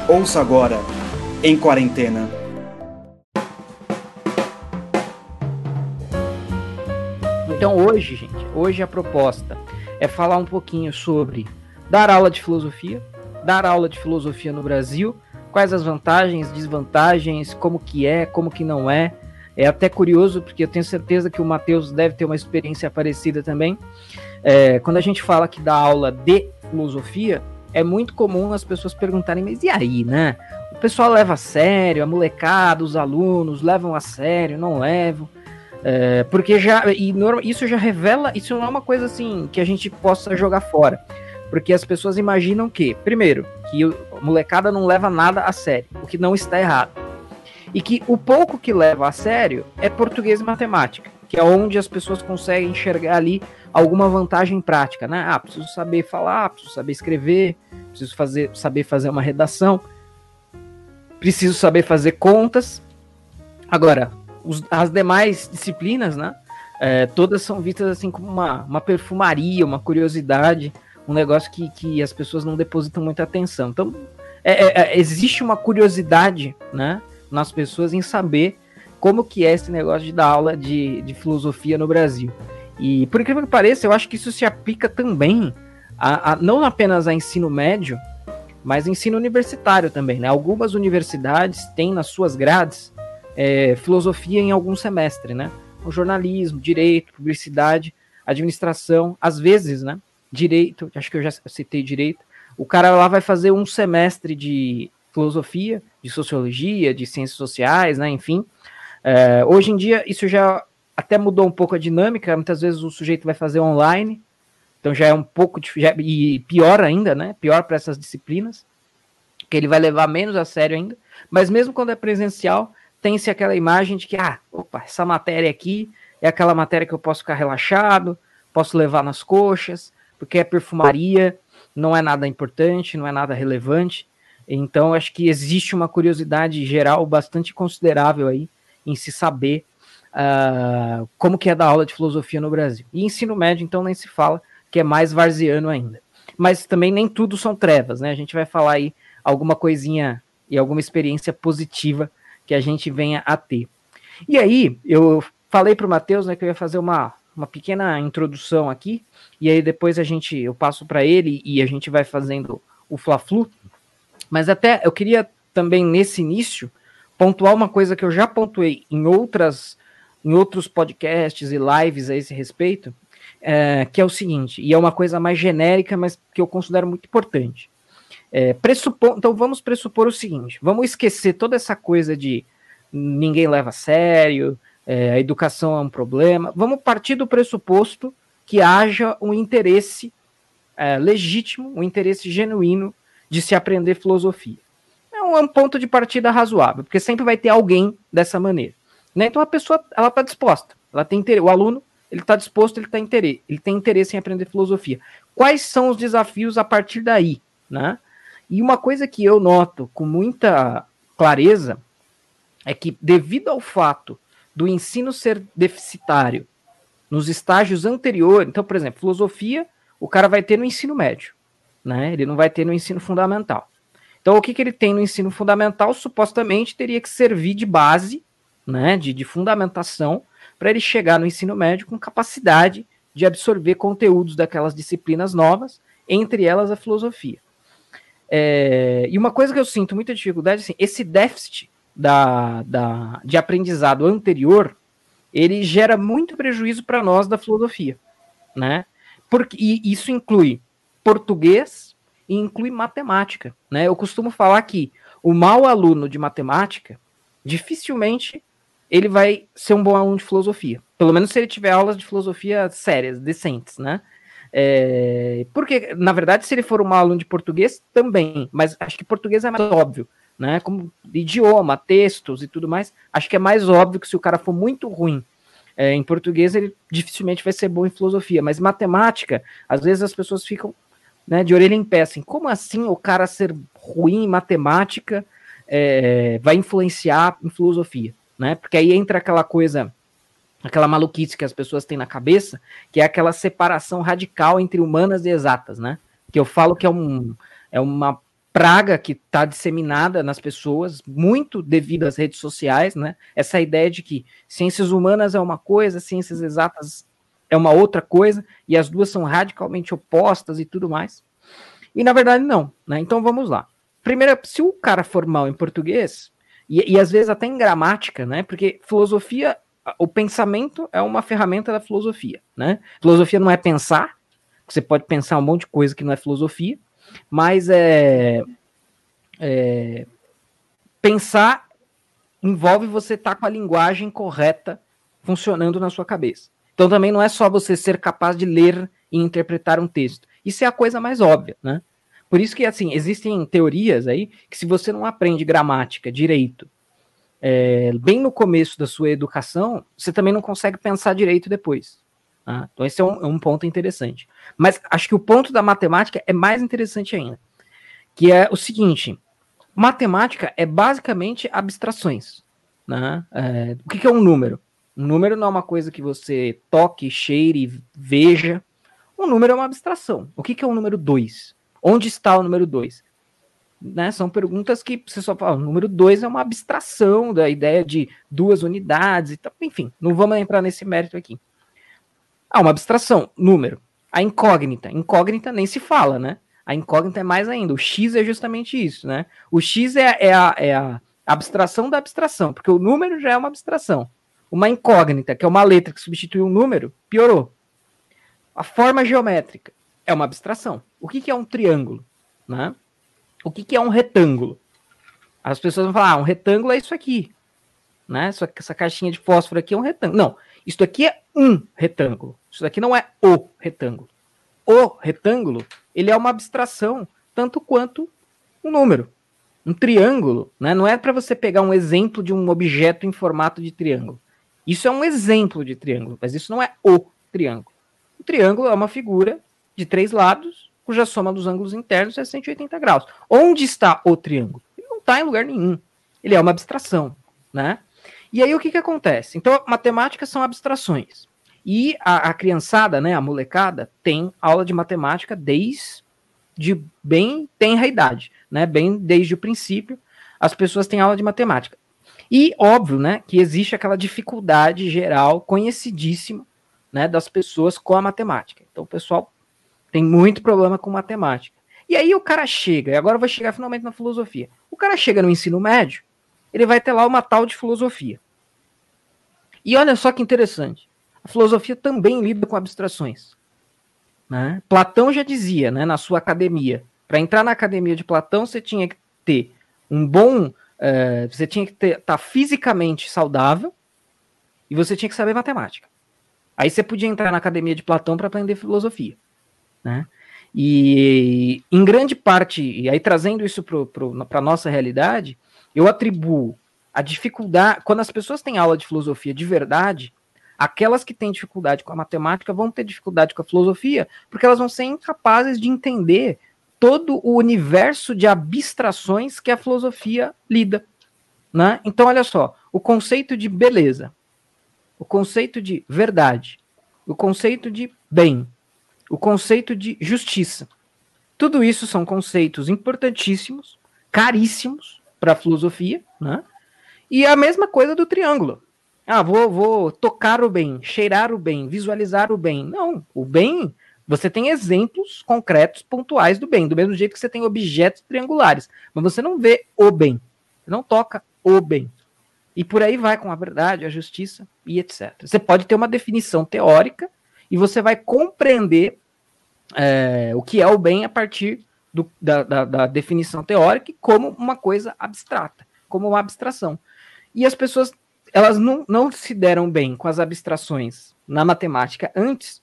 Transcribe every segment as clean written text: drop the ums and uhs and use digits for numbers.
Ouça agora, em quarentena. Então hoje a proposta é falar um pouquinho sobre dar aula de filosofia no Brasil, quais as vantagens, desvantagens, como que não é. É até curioso, porque eu tenho certeza que o Matheus deve ter uma experiência parecida também. Quando a gente fala que dá aula de filosofia, é muito comum as pessoas perguntarem, mas e aí, né? O pessoal leva a sério, a molecada, os alunos levam a sério, não levam? Porque isso já revela, isso não é uma coisa assim que a gente possa jogar fora. Porque as pessoas imaginam que, primeiro, que a molecada não leva nada a sério, o que não está errado. E que o pouco que leva a sério é português e matemática, que é onde as pessoas conseguem enxergar ali alguma vantagem prática, né? Preciso saber falar, preciso saber escrever, preciso saber fazer uma redação, preciso saber fazer contas. Agora, as demais disciplinas, né? Todas são vistas assim como uma perfumaria, uma curiosidade, um negócio que as pessoas não depositam muita atenção. Então, existe uma curiosidade, né, nas pessoas em saber como que é esse negócio de dar aula de filosofia no Brasil. E, por incrível que pareça, eu acho que isso se aplica também não apenas a ensino médio, mas ensino universitário também, né? Algumas universidades têm nas suas grades filosofia em algum semestre, né? O jornalismo, direito, publicidade, administração, às vezes, né? Direito, acho que eu já citei direito. O cara lá vai fazer um semestre de filosofia, de sociologia, de ciências sociais, né? Enfim. Hoje em dia, isso já até mudou um pouco a dinâmica. Muitas vezes o sujeito vai fazer online, então já é um pouco e pior ainda, né? Pior para essas disciplinas, que ele vai levar menos a sério ainda. Mas mesmo quando é presencial, tem-se aquela imagem de que, essa matéria aqui é aquela matéria que eu posso ficar relaxado, posso levar nas coxas, porque é perfumaria, não é nada importante, não é nada relevante. Então, acho que existe uma curiosidade geral bastante considerável aí em se saber como que é dar aula de filosofia no Brasil. E ensino médio, então, nem se fala, que é mais varziano ainda. Mas também nem tudo são trevas, né? A gente vai falar aí alguma coisinha e alguma experiência positiva que a gente venha a ter. E aí, eu falei para o Matheus, né, que eu ia fazer uma pequena introdução aqui, e aí depois eu passo para ele e a gente vai fazendo o Fla-Flu. Mas até eu queria também, nesse início, pontuar uma coisa que eu já pontuei em outros podcasts e lives a esse respeito, que é o seguinte, e é uma coisa mais genérica, mas que eu considero muito importante. Então vamos pressupor o seguinte, vamos esquecer toda essa coisa de ninguém leva a sério, a educação é um problema, vamos partir do pressuposto que haja um interesse legítimo, um interesse genuíno de se aprender filosofia. É um ponto de partida razoável, porque sempre vai ter alguém dessa maneira. Né? Então a pessoa ela está disposta, ela tem interesse, o aluno ele está disposto, ele tem interesse em aprender filosofia. Quais são os desafios a partir daí? Né? E uma coisa que eu noto com muita clareza é que, devido ao fato do ensino ser deficitário nos estágios anteriores, então, por exemplo, filosofia, o cara vai ter no ensino médio, né? Ele não vai ter no ensino fundamental. Então, o que ele tem no ensino fundamental, supostamente, teria que servir de base, né, de fundamentação, para ele chegar no ensino médio com capacidade de absorver conteúdos daquelas disciplinas novas, entre elas a filosofia. E uma coisa que eu sinto muita dificuldade, assim, esse déficit de aprendizado anterior, ele gera muito prejuízo para nós da filosofia, né? E isso inclui português e inclui matemática, né? Eu costumo falar que o mau aluno de matemática, dificilmente ele vai ser um bom aluno de filosofia. Pelo menos se ele tiver aulas de filosofia sérias, decentes, né? Porque, na verdade, se ele for um aluno de português, também, mas acho que português é mais óbvio, né? Como idioma, textos e tudo mais, acho que é mais óbvio que se o cara for muito ruim em português, ele dificilmente vai ser bom em filosofia, mas matemática, às vezes as pessoas ficam, né, de orelha em pé, assim, como assim o cara ser ruim em matemática vai influenciar em filosofia, né? Porque aí entra aquela coisa, aquela maluquice que as pessoas têm na cabeça, que é aquela separação radical entre humanas e exatas, né? Que eu falo que é uma praga que está disseminada nas pessoas, muito devido às redes sociais, né? Essa ideia de que ciências humanas é uma coisa, ciências exatas é uma outra coisa, e as duas são radicalmente opostas e tudo mais. E na verdade não, né? Então vamos lá. Primeiro, se o cara for mal em português, e às vezes até em gramática, né? Porque filosofia, o pensamento é uma ferramenta da filosofia, né? Filosofia não é pensar, você pode pensar um monte de coisa que não é filosofia, mas pensar envolve você estar com a linguagem correta funcionando na sua cabeça. Então também não é só você ser capaz de ler e interpretar um texto. Isso é a coisa mais óbvia, né? Por isso que, assim, existem teorias aí que se você não aprende gramática, direito, bem no começo da sua educação, você também não consegue pensar direito depois. Tá? Então esse é um ponto interessante. Mas acho que o ponto da matemática é mais interessante ainda, que é o seguinte: matemática é basicamente abstrações. Né? O que é um número? Um número não é uma coisa que você toque, cheire, veja. Um número é uma abstração. O que é o número 2? Onde está o número 2? Né? São perguntas que você só fala. O número 2 é uma abstração da ideia de 2 unidades e tal. Enfim, não vamos entrar nesse mérito aqui. Uma abstração, número. A incógnita. Incógnita nem se fala, né? A incógnita é mais ainda. O X é justamente isso, né? O X é a abstração da abstração, porque o número já é uma abstração. Uma incógnita, que é uma letra que substitui um número, piorou. A forma geométrica é uma abstração. O que é um triângulo? Né? O que é um retângulo? As pessoas vão falar, um retângulo é isso aqui. Né? Essa caixinha de fósforo aqui é um retângulo. Não, isso aqui é um retângulo. Isso daqui não é o retângulo. O retângulo, ele é uma abstração, tanto quanto um número. Um triângulo, né? Não é para você pegar um exemplo de um objeto em formato de triângulo. Isso é um exemplo de triângulo, mas isso não é o triângulo. O triângulo é uma figura de 3 lados, cuja soma dos ângulos internos é 180 graus. Onde está o triângulo? Ele não está em lugar nenhum. Ele é uma abstração, né? E aí o que acontece? Então, matemática são abstrações. E a criançada, né, a molecada, tem aula de matemática desde bem tenra idade, né? Bem desde o princípio, as pessoas têm aula de matemática. E óbvio, né, que existe aquela dificuldade geral, conhecidíssima, né, das pessoas com a matemática. Então o pessoal tem muito problema com matemática. E aí o cara chega, e agora vai chegar finalmente na filosofia. O cara chega no ensino médio, ele vai ter lá uma tal de filosofia. E olha só que interessante, a filosofia também lida com abstrações. Né? Platão já dizia, né, na sua academia, para entrar na academia de Platão, você tinha que ter um bom... você tinha que estar fisicamente saudável e você tinha que saber matemática. Aí você podia entrar na academia de Platão para aprender filosofia. Né? E em grande parte, e aí trazendo isso para a nossa realidade, eu atribuo a dificuldade, quando as pessoas têm aula de filosofia de verdade, aquelas que têm dificuldade com a matemática vão ter dificuldade com a filosofia, porque elas vão ser incapazes de entender todo o universo de abstrações que a filosofia lida. Né? Então, olha só, o conceito de beleza, o conceito de verdade, o conceito de bem, o conceito de justiça. Tudo isso são conceitos importantíssimos, caríssimos para a filosofia, né? E a mesma coisa do triângulo. Vou tocar o bem, cheirar o bem, visualizar o bem. Não, o bem, você tem exemplos concretos, pontuais do bem, do mesmo jeito que você tem objetos triangulares, mas você não vê o bem, você não toca o bem. E por aí vai com a verdade, a justiça e etc. Você pode ter uma definição teórica e você vai compreender o que é o bem a partir da definição teórica como uma coisa abstrata, como uma abstração. E as pessoas, elas não se deram bem com as abstrações na matemática antes,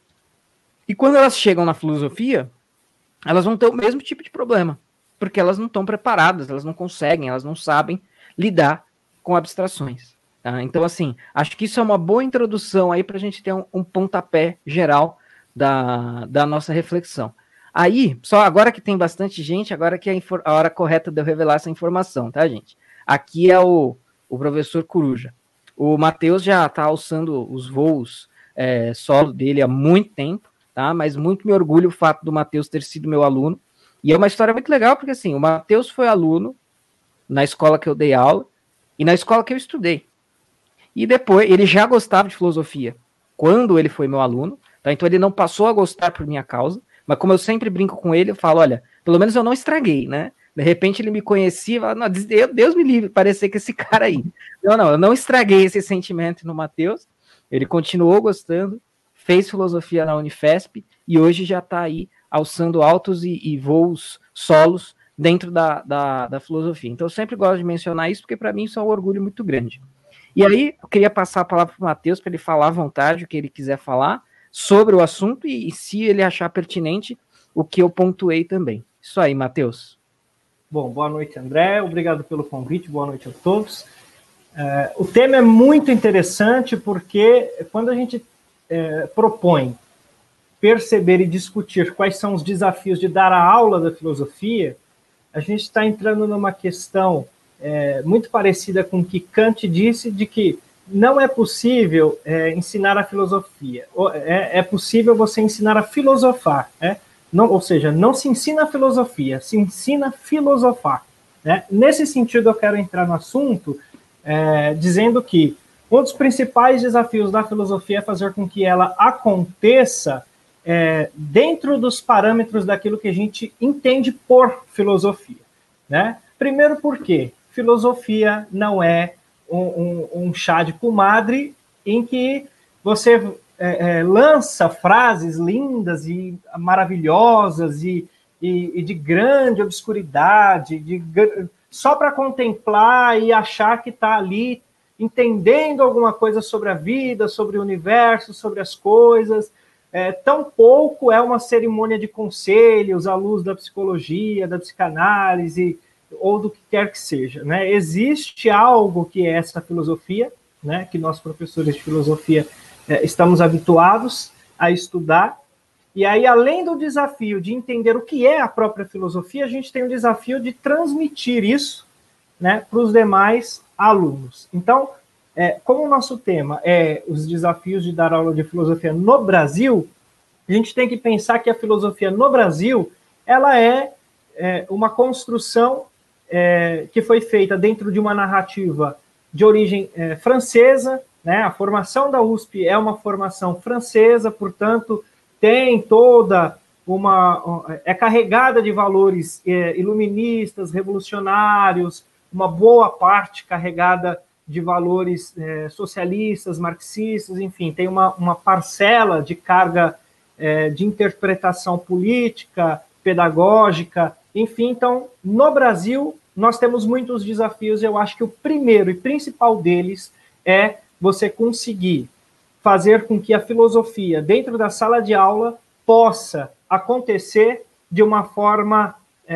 e quando elas chegam na filosofia, elas vão ter o mesmo tipo de problema, porque elas não estão preparadas, elas não conseguem, elas não sabem lidar com abstrações. Tá? Então, assim, acho que isso é uma boa introdução aí para a gente ter um pontapé geral da nossa reflexão. Aí, só agora que tem bastante gente, agora que é a hora correta de eu revelar essa informação, tá, gente? Aqui é o professor Coruja. O Matheus já está alçando os voos solo dele há muito tempo, tá? Mas muito me orgulho o fato do Matheus ter sido meu aluno. E é uma história muito legal, porque assim, o Matheus foi aluno na escola que eu dei aula e na escola que eu estudei. E depois, ele já gostava de filosofia quando ele foi meu aluno, tá? Então ele não passou a gostar por minha causa, mas como eu sempre brinco com ele, eu falo, olha, pelo menos eu não estraguei, né? De repente ele me conhecia, fala, não, Deus me livre, parecer que esse cara aí. Não, eu não estraguei esse sentimento no Matheus, ele continuou gostando, fez filosofia na Unifesp e hoje já está aí alçando altos e voos solos dentro da filosofia. Então eu sempre gosto de mencionar isso, porque para mim isso é um orgulho muito grande. E aí, eu queria passar a palavra para o Matheus, para ele falar à vontade o que ele quiser falar sobre o assunto e se ele achar pertinente, o que eu pontuei também. Isso aí, Matheus. Bom, boa noite, André. Obrigado pelo convite. Boa noite a todos. O tema é muito interessante porque quando a gente propõe perceber e discutir quais são os desafios de dar a aula da filosofia, a gente está entrando numa questão muito parecida com o que Kant disse, de que não é possível ensinar a filosofia. É possível você ensinar a filosofar, né? Não, ou seja, não se ensina a filosofia, se ensina a filosofar, né? Nesse sentido, eu quero entrar no assunto dizendo que um dos principais desafios da filosofia é fazer com que ela aconteça dentro dos parâmetros daquilo que a gente entende por filosofia, né? Primeiro porque filosofia não é um chá de comadre em que você lança frases lindas e maravilhosas e de grande obscuridade, só para contemplar e achar que está ali entendendo alguma coisa sobre a vida, sobre o universo, sobre as coisas. Tampouco é uma cerimônia de conselhos à luz da psicologia, da psicanálise, ou do que quer que seja, né? Existe algo que é essa filosofia, né, que nós, professores de filosofia, estamos habituados a estudar, e aí, além do desafio de entender o que é a própria filosofia, a gente tem o desafio de transmitir isso, né, para os demais alunos. Então, como o nosso tema é os desafios de dar aula de filosofia no Brasil, a gente tem que pensar que a filosofia no Brasil, ela é uma construção que foi feita dentro de uma narrativa de origem francesa, né? A formação da USP é uma formação francesa, portanto, tem toda é carregada de valores iluministas, revolucionários, uma boa parte carregada de valores socialistas, marxistas, enfim, tem uma parcela de carga de interpretação política, pedagógica, enfim. Então, no Brasil, nós temos muitos desafios. Eu acho que o primeiro e principal deles é você conseguir fazer com que a filosofia, dentro da sala de aula, possa acontecer de uma forma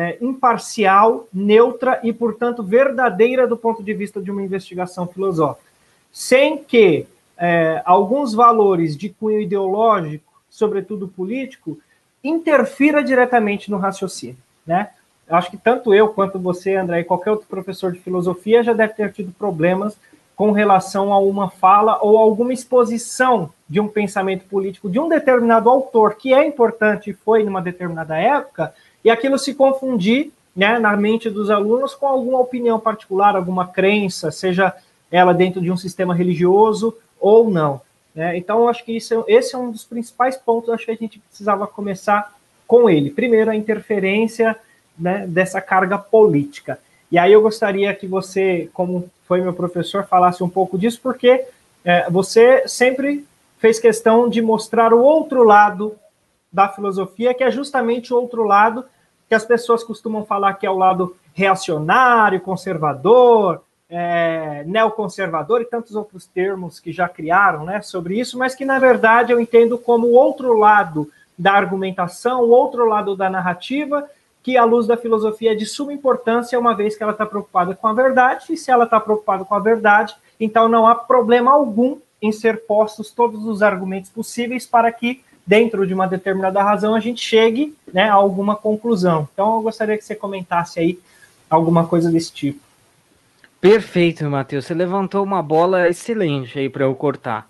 imparcial, neutra e, portanto, verdadeira do ponto de vista de uma investigação filosófica, sem que alguns valores de cunho ideológico, sobretudo político, interfira diretamente no raciocínio, né? Acho que tanto eu quanto você, André, e qualquer outro professor de filosofia já deve ter tido problemas com relação a uma fala ou alguma exposição de um pensamento político de um determinado autor, que é importante e foi numa determinada época, e aquilo se confundir, né, na mente dos alunos com alguma opinião particular, alguma crença, seja ela dentro de um sistema religioso ou não. Então, acho que esse é um dos principais pontos. Acho que a gente precisava começar com ele. Primeiro, a interferência, né, dessa carga política. E aí eu gostaria que você, como foi meu professor, falasse um pouco disso, porque você sempre fez questão de mostrar o outro lado da filosofia, que é justamente o outro lado que as pessoas costumam falar que é o lado reacionário, conservador, neoconservador e tantos outros termos que já criaram, né, sobre isso, mas que, na verdade, eu entendo como o outro lado da argumentação, o outro lado da narrativa, que, à luz da filosofia, é de suma importância, uma vez que ela está preocupada com a verdade, e se ela está preocupada com a verdade, então não há problema algum em ser postos todos os argumentos possíveis para que, dentro de uma determinada razão, a gente chegue, né, a alguma conclusão. Então, eu gostaria que você comentasse aí alguma coisa desse tipo. Perfeito, Matheus. Você levantou uma bola excelente aí para eu cortar.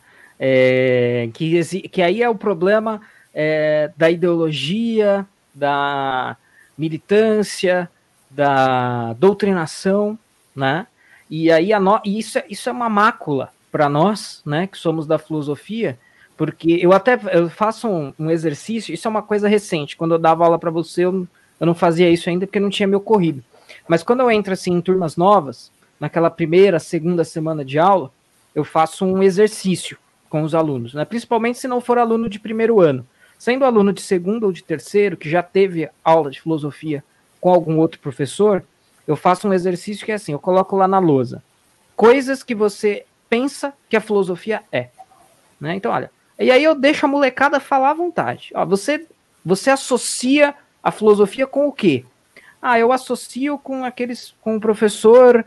Que aí é o problema da ideologia, militância, da doutrinação, né? E aí isso é uma mácula para nós, né, que somos da filosofia, porque eu faço um exercício, isso é uma coisa recente, quando eu dava aula para você, eu não fazia isso ainda porque não tinha me ocorrido. Mas quando eu entro assim em turmas novas, naquela primeira, segunda semana de aula, eu faço um exercício com os alunos, né? Principalmente se não for aluno de primeiro ano. Sendo aluno de segundo ou de terceiro, que já teve aula de filosofia com algum outro professor, eu faço um exercício que é assim, eu coloco lá na lousa coisas que você pensa que a filosofia é, né? Então, olha, e aí eu deixo a molecada falar à vontade. Ó, você associa a filosofia com o quê? Ah, eu associo com um professor,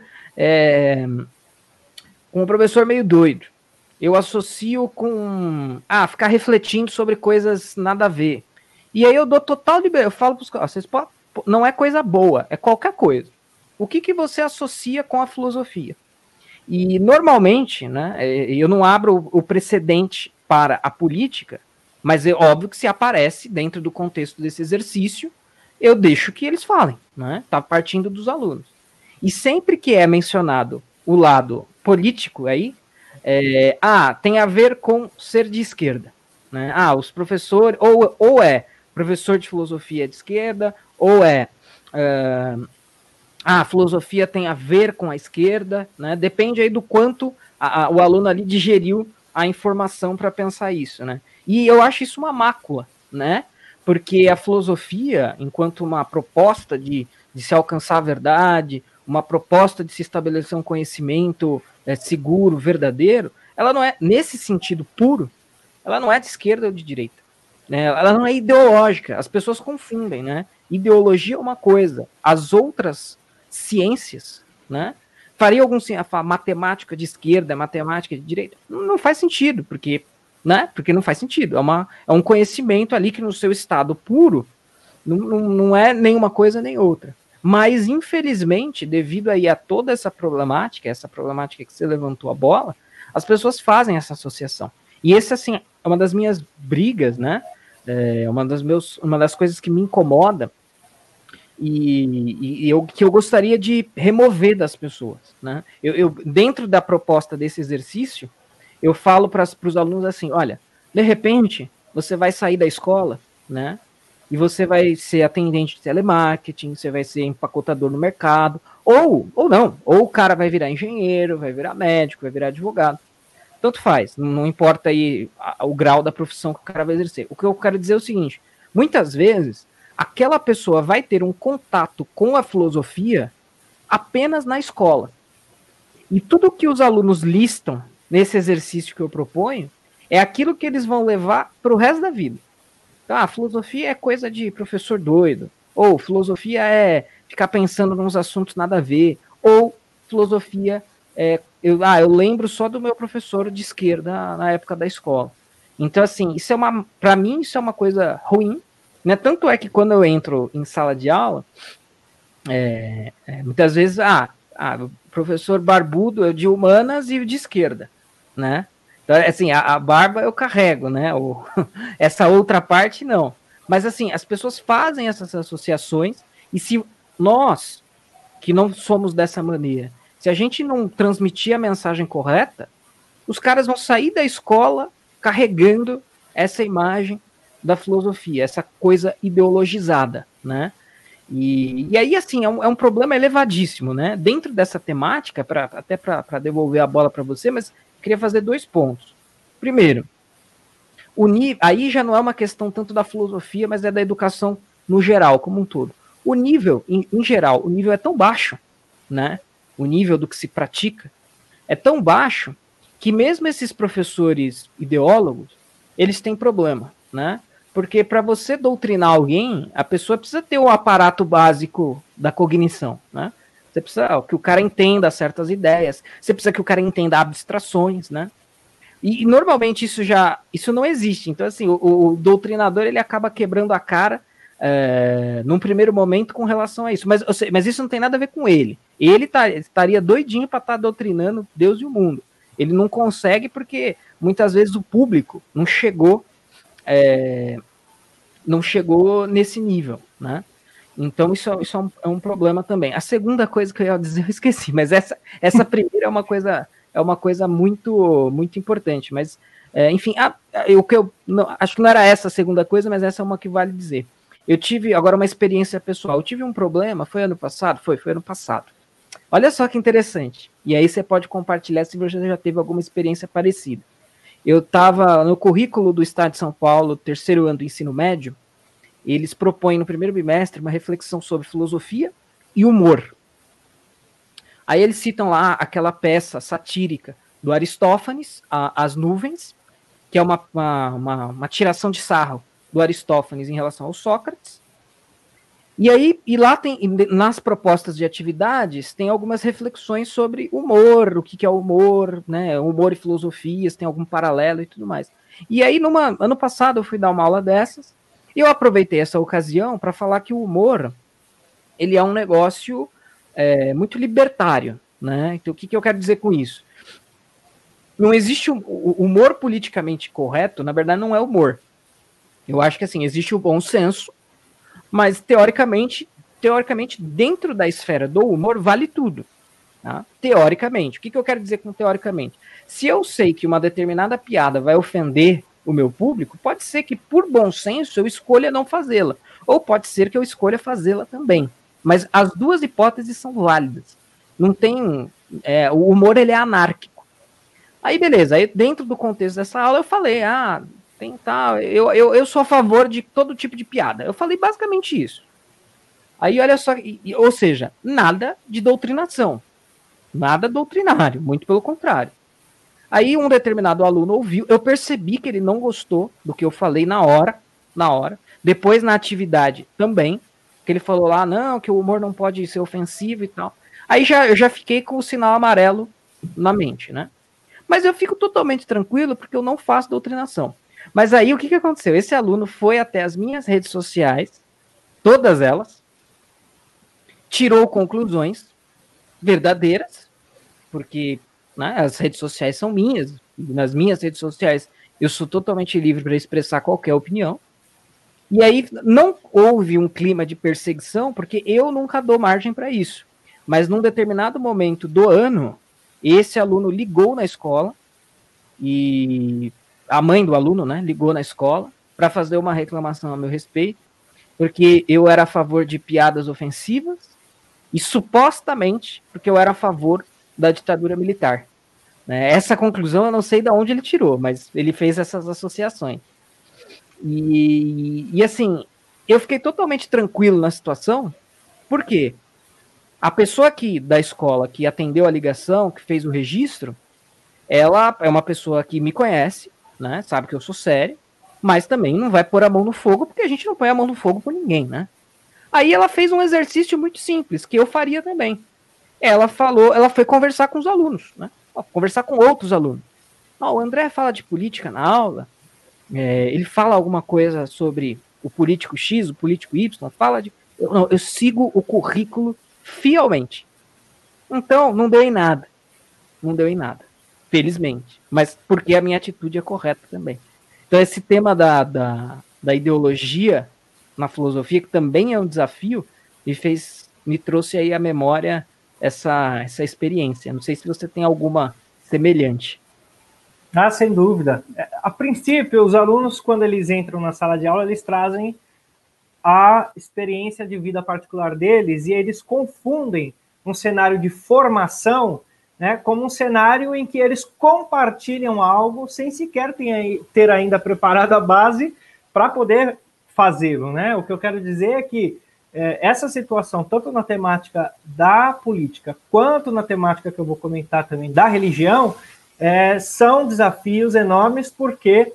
com um professor meio doido. Eu associo com ficar refletindo sobre coisas nada a ver. E aí eu dou total liberdade. Eu falo para os caras, não é coisa boa, é qualquer coisa. O que você associa com a filosofia? E normalmente, né, eu não abro o precedente para a política, mas é óbvio que se aparece dentro do contexto desse exercício, eu deixo que eles falem, né? Tá partindo dos alunos. E sempre que é mencionado o lado político aí, tem a ver com ser de esquerda, né? Os professores, ou é professor de filosofia de esquerda, ou a filosofia tem a ver com a esquerda, né? Depende aí do quanto o aluno ali digeriu a informação para pensar isso, né? E eu acho isso uma mácula, né? Porque a filosofia, enquanto uma proposta de se alcançar a verdade, uma proposta de se estabelecer um conhecimento seguro, verdadeiro, ela não é, nesse sentido puro, ela não é de esquerda ou de direita, né? Ela não é ideológica, as pessoas confundem, né? Ideologia é uma coisa, as outras ciências, né? Faria algum a matemática de esquerda, matemática de direita? Não faz sentido, porque, né? Porque não faz sentido. É um conhecimento ali que no seu estado puro não é nenhuma coisa nem outra. Mas, infelizmente, devido aí a toda essa problemática que você levantou a bola, as pessoas fazem essa associação. E esse, assim, é uma das minhas brigas, né? Uma das coisas que me incomoda que eu gostaria de remover das pessoas, né? Dentro da proposta desse exercício, eu falo para os alunos assim, olha, de repente, você vai sair da escola, né? E você vai ser atendente de telemarketing, você vai ser empacotador no mercado, ou não, ou o cara vai virar engenheiro, vai virar médico, vai virar advogado. Tanto faz, não importa aí o grau da profissão que o cara vai exercer. O que eu quero dizer é o seguinte, muitas vezes, aquela pessoa vai ter um contato com a filosofia apenas na escola. E tudo que os alunos listam nesse exercício que eu proponho é aquilo que eles vão levar para o resto da vida. Então, filosofia é coisa de professor doido, ou filosofia é ficar pensando nos assuntos nada a ver, ou filosofia eu lembro só do meu professor de esquerda na época da escola. Então, assim, para mim, isso é uma coisa ruim, né? Tanto é que quando eu entro em sala de aula, muitas vezes, o professor barbudo é de humanas e de esquerda, né? Então, assim, a barba eu carrego, né? Essa outra parte, não. Mas, assim, as pessoas fazem essas associações e se nós, que não somos dessa maneira, se a gente não transmitir a mensagem correta, os caras vão sair da escola carregando essa imagem da filosofia, essa coisa ideologizada, né? E aí, assim, é um problema elevadíssimo, né? Dentro dessa temática, até para devolver a bola para você, mas queria fazer 2 pontos. Primeiro, aí já não é uma questão tanto da filosofia, mas é da educação no geral, como um todo. O nível, em geral, o nível é tão baixo, né? O nível do que se pratica é tão baixo que mesmo esses professores ideólogos, eles têm problema, né? Porque para você doutrinar alguém, a pessoa precisa ter o aparato básico da cognição, né? Você precisa que o cara entenda certas ideias, você precisa que o cara entenda abstrações, né? E normalmente isso não existe. Então, assim, o doutrinador ele acaba quebrando a cara num primeiro momento com relação a isso. Mas isso não tem nada a ver com ele. Ele estaria doidinho para estar doutrinando Deus e o mundo. Ele não consegue porque muitas vezes o público não chegou nesse nível, né? Então, isso é um problema também. A segunda coisa que eu ia dizer, eu esqueci, mas essa primeira é uma coisa muito, muito importante. Mas, enfim, acho que não era essa a segunda coisa, mas essa é uma que vale dizer. Eu tive agora uma experiência pessoal. Eu tive um problema, foi ano passado? Foi ano passado. Olha só que interessante. E aí você pode compartilhar se você já teve alguma experiência parecida. Eu estava no currículo do Estado de São Paulo, terceiro ano do ensino médio. Eles propõem no primeiro bimestre uma reflexão sobre filosofia e humor. Aí eles citam lá aquela peça satírica do Aristófanes, As Nuvens, que é uma tiração de sarro do Aristófanes em relação ao Sócrates. E lá tem, nas propostas de atividades, tem algumas reflexões sobre humor, o que é humor, né? Humor e filosofias, tem algum paralelo e tudo mais. E aí, ano passado, eu fui dar uma aula dessas, e eu aproveitei essa ocasião para falar que o humor, ele é um negócio muito libertário, né? Então, o que eu quero dizer com isso? Não existe o humor politicamente correto, na verdade, não é humor. Eu acho que, assim, existe o bom senso, mas, teoricamente, dentro da esfera do humor, vale tudo. Tá? Teoricamente. O que eu quero dizer com teoricamente? Se eu sei que uma determinada piada vai ofender o meu público, pode ser que, por bom senso, eu escolha não fazê-la. Ou pode ser que eu escolha fazê-la também. Mas as duas hipóteses são válidas. Não tem... o humor, ele é anárquico. Aí, beleza. Aí, dentro do contexto dessa aula, eu falei, eu sou a favor de todo tipo de piada. Eu falei basicamente isso. Aí, olha só, ou seja, nada de doutrinação. Nada doutrinário, muito pelo contrário. Aí um determinado aluno ouviu, eu percebi que ele não gostou do que eu falei na hora. Depois na atividade também, que ele falou lá, não, que o humor não pode ser ofensivo e tal. Aí eu já fiquei com o sinal amarelo na mente, né? Mas eu fico totalmente tranquilo porque eu não faço doutrinação. Mas aí o que aconteceu? Esse aluno foi até as minhas redes sociais, todas elas, tirou conclusões verdadeiras, porque as redes sociais são minhas, e nas minhas redes sociais eu sou totalmente livre para expressar qualquer opinião. E aí não houve um clima de perseguição, porque eu nunca dou margem para isso. Mas num determinado momento do ano, esse aluno ligou na escola, e a mãe do aluno, né, ligou na escola para fazer uma reclamação a meu respeito, porque eu era a favor de piadas ofensivas e supostamente porque eu era a favor da ditadura militar. Essa conclusão eu não sei de onde ele tirou, mas ele fez essas associações. E assim, eu fiquei totalmente tranquilo na situação, porque a pessoa aqui da escola que atendeu a ligação, que fez o registro, ela é uma pessoa que me conhece, né? Sabe que eu sou sério, mas também não vai pôr a mão no fogo, porque a gente não põe a mão no fogo por ninguém, né? Aí ela fez um exercício muito simples, que eu faria também. Ela foi conversar com os alunos, né? Conversar com outros alunos. O André fala de política na aula, ele fala alguma coisa sobre o político X, o político Y, eu sigo o currículo fielmente. Então, não deu em nada. Felizmente. Mas porque a minha atitude é correta também. Então, esse tema da ideologia na filosofia, que também é um desafio, me trouxe aí à memória essa experiência. Não sei se você tem alguma semelhante. Sem dúvida. A princípio, os alunos, quando eles entram na sala de aula, eles trazem a experiência de vida particular deles e eles confundem um cenário de formação, né, como um cenário em que eles compartilham algo sem sequer ter ainda preparado a base para poder fazê-lo, né? O que eu quero dizer é que essa situação, tanto na temática da política, quanto na temática que eu vou comentar também da religião, são desafios enormes, porque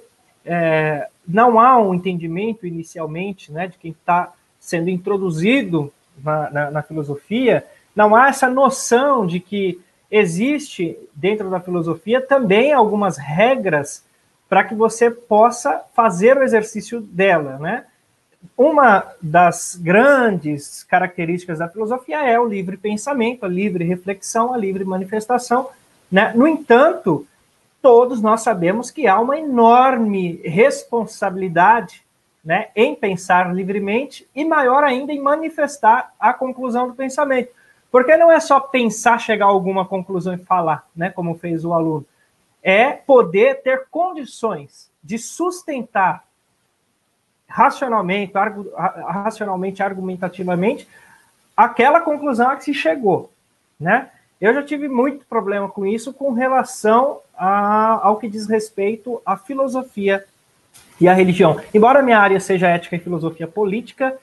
não há um entendimento inicialmente, né, de quem está sendo introduzido na filosofia, não há essa noção de que existe dentro da filosofia também algumas regras para que você possa fazer o exercício dela, né? Uma das grandes características da filosofia é o livre pensamento, a livre reflexão, a livre manifestação, né? No entanto, todos nós sabemos que há uma enorme responsabilidade, né, em pensar livremente e maior ainda em manifestar a conclusão do pensamento. Porque não é só pensar, chegar a alguma conclusão e falar, né, como fez o aluno. É poder ter condições de sustentar racionalmente, argumentativamente, aquela conclusão a que se chegou, né? Eu já tive muito problema com isso com relação ao que diz respeito à filosofia e à religião. Embora a minha área seja ética e filosofia política,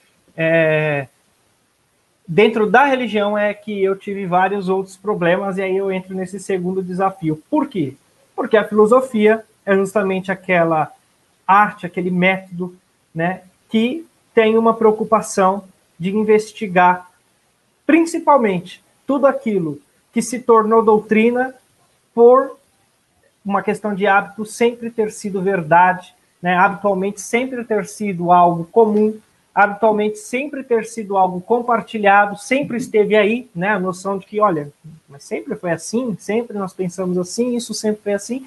dentro da religião é que eu tive vários outros problemas, e aí eu entro nesse segundo desafio. Por quê? Porque a filosofia é justamente aquela arte, aquele método, né, que tem uma preocupação de investigar principalmente tudo aquilo que se tornou doutrina por uma questão de hábito sempre ter sido verdade, né, habitualmente sempre ter sido algo comum, habitualmente sempre ter sido algo compartilhado, sempre esteve aí, né, a noção de que, olha, mas sempre foi assim, sempre nós pensamos assim, isso sempre foi assim,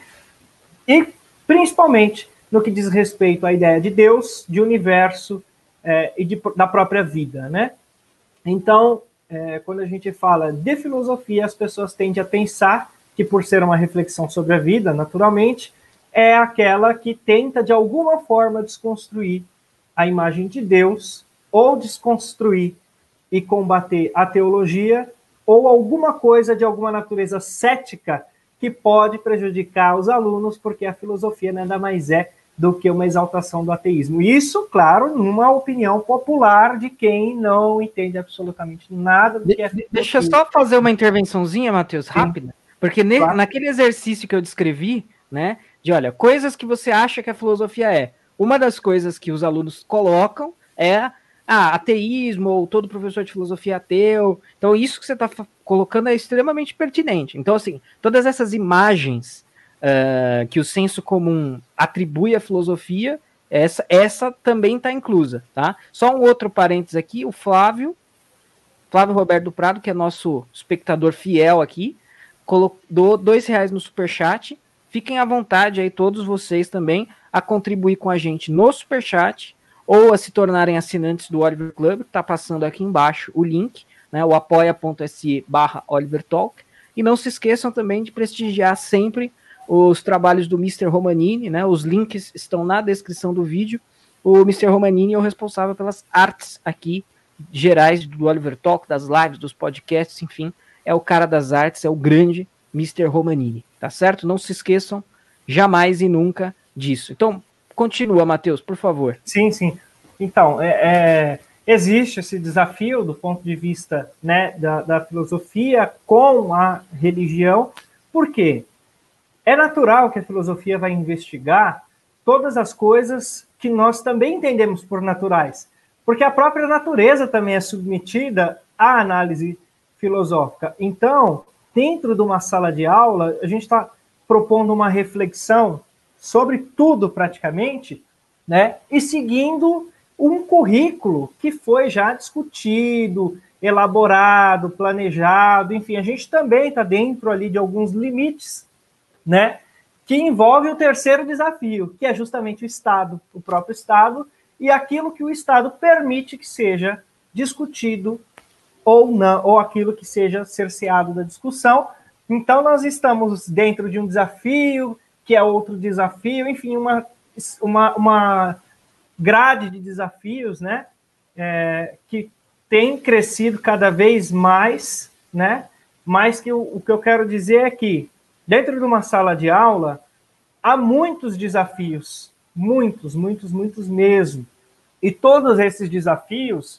e principalmente no que diz respeito à ideia de Deus, de universo da própria vida, né? Então, quando a gente fala de filosofia, as pessoas tendem a pensar que, por ser uma reflexão sobre a vida, naturalmente, é aquela que tenta, de alguma forma, desconstruir a imagem de Deus, ou desconstruir e combater a teologia, ou alguma coisa de alguma natureza cética que pode prejudicar os alunos, porque a filosofia nada mais é do que uma exaltação do ateísmo. Isso, claro, numa opinião popular de quem não entende absolutamente nada do que é filosofia. Deixa eu só fazer uma intervençãozinha, Matheus, rápida, porque claro. Naquele exercício que eu descrevi, né, de, olha, coisas que você acha que a filosofia é, uma das coisas que os alunos colocam é ateísmo, ou todo professor de filosofia é ateu. Então, isso que você está colocando é extremamente pertinente. Então, assim, todas essas imagens que o senso comum atribui à filosofia, essa também está inclusa, tá? Só um outro parênteses aqui, o Flávio Roberto do Prado, que é nosso espectador fiel aqui, doou R$2 no Superchat. Fiquem à vontade aí, todos vocês também, a contribuir com a gente no Superchat, ou a se tornarem assinantes do Oliver Club, que está passando aqui embaixo o link, né, o apoia.se/OliverTalk. E não se esqueçam também de prestigiar sempre os trabalhos do Mr. Romanini, né? Os links estão na descrição do vídeo. O Mr. Romanini é o responsável pelas artes aqui, gerais do Oliver Talk, das lives, dos podcasts, enfim, é o cara das artes, é o grande Mr. Romanini, tá certo? Não se esqueçam jamais e nunca disso. Então, continua, Matheus, por favor. Sim. Então, existe esse desafio do ponto de vista, né, da filosofia com a religião. Por quê? É natural que a filosofia vai investigar todas as coisas que nós também entendemos por naturais, porque a própria natureza também é submetida à análise filosófica. Então, dentro de uma sala de aula, a gente está propondo uma reflexão sobre tudo praticamente, né, e seguindo um currículo que foi já discutido, elaborado, planejado, enfim, a gente também está dentro ali de alguns limites, né, que envolve o terceiro desafio, que é justamente o Estado, o próprio Estado, e aquilo que o Estado permite que seja discutido ou não, ou aquilo que seja cerceado da discussão. Então, nós estamos dentro de um desafio, que é outro desafio, enfim, uma grade de desafios, né, que tem crescido cada vez mais, né, mas que o que eu quero dizer é que, dentro de uma sala de aula, há muitos desafios, muitos mesmo. E todos esses desafios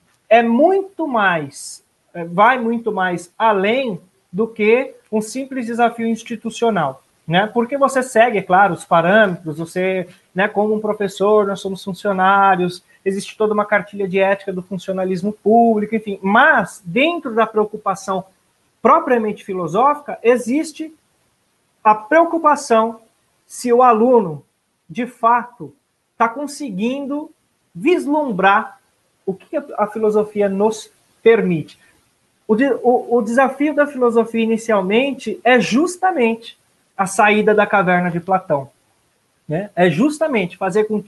vai muito mais além do que um simples desafio institucional, né? Porque você segue, é claro, os parâmetros, você, né, como um professor, nós somos funcionários, existe toda uma cartilha de ética do funcionalismo público, enfim, mas dentro da preocupação propriamente filosófica, existe a preocupação se o aluno, de fato, está conseguindo vislumbrar o que a filosofia nos permite. O desafio da filosofia, inicialmente, é justamente a saída da caverna de Platão, né? É justamente fazer com que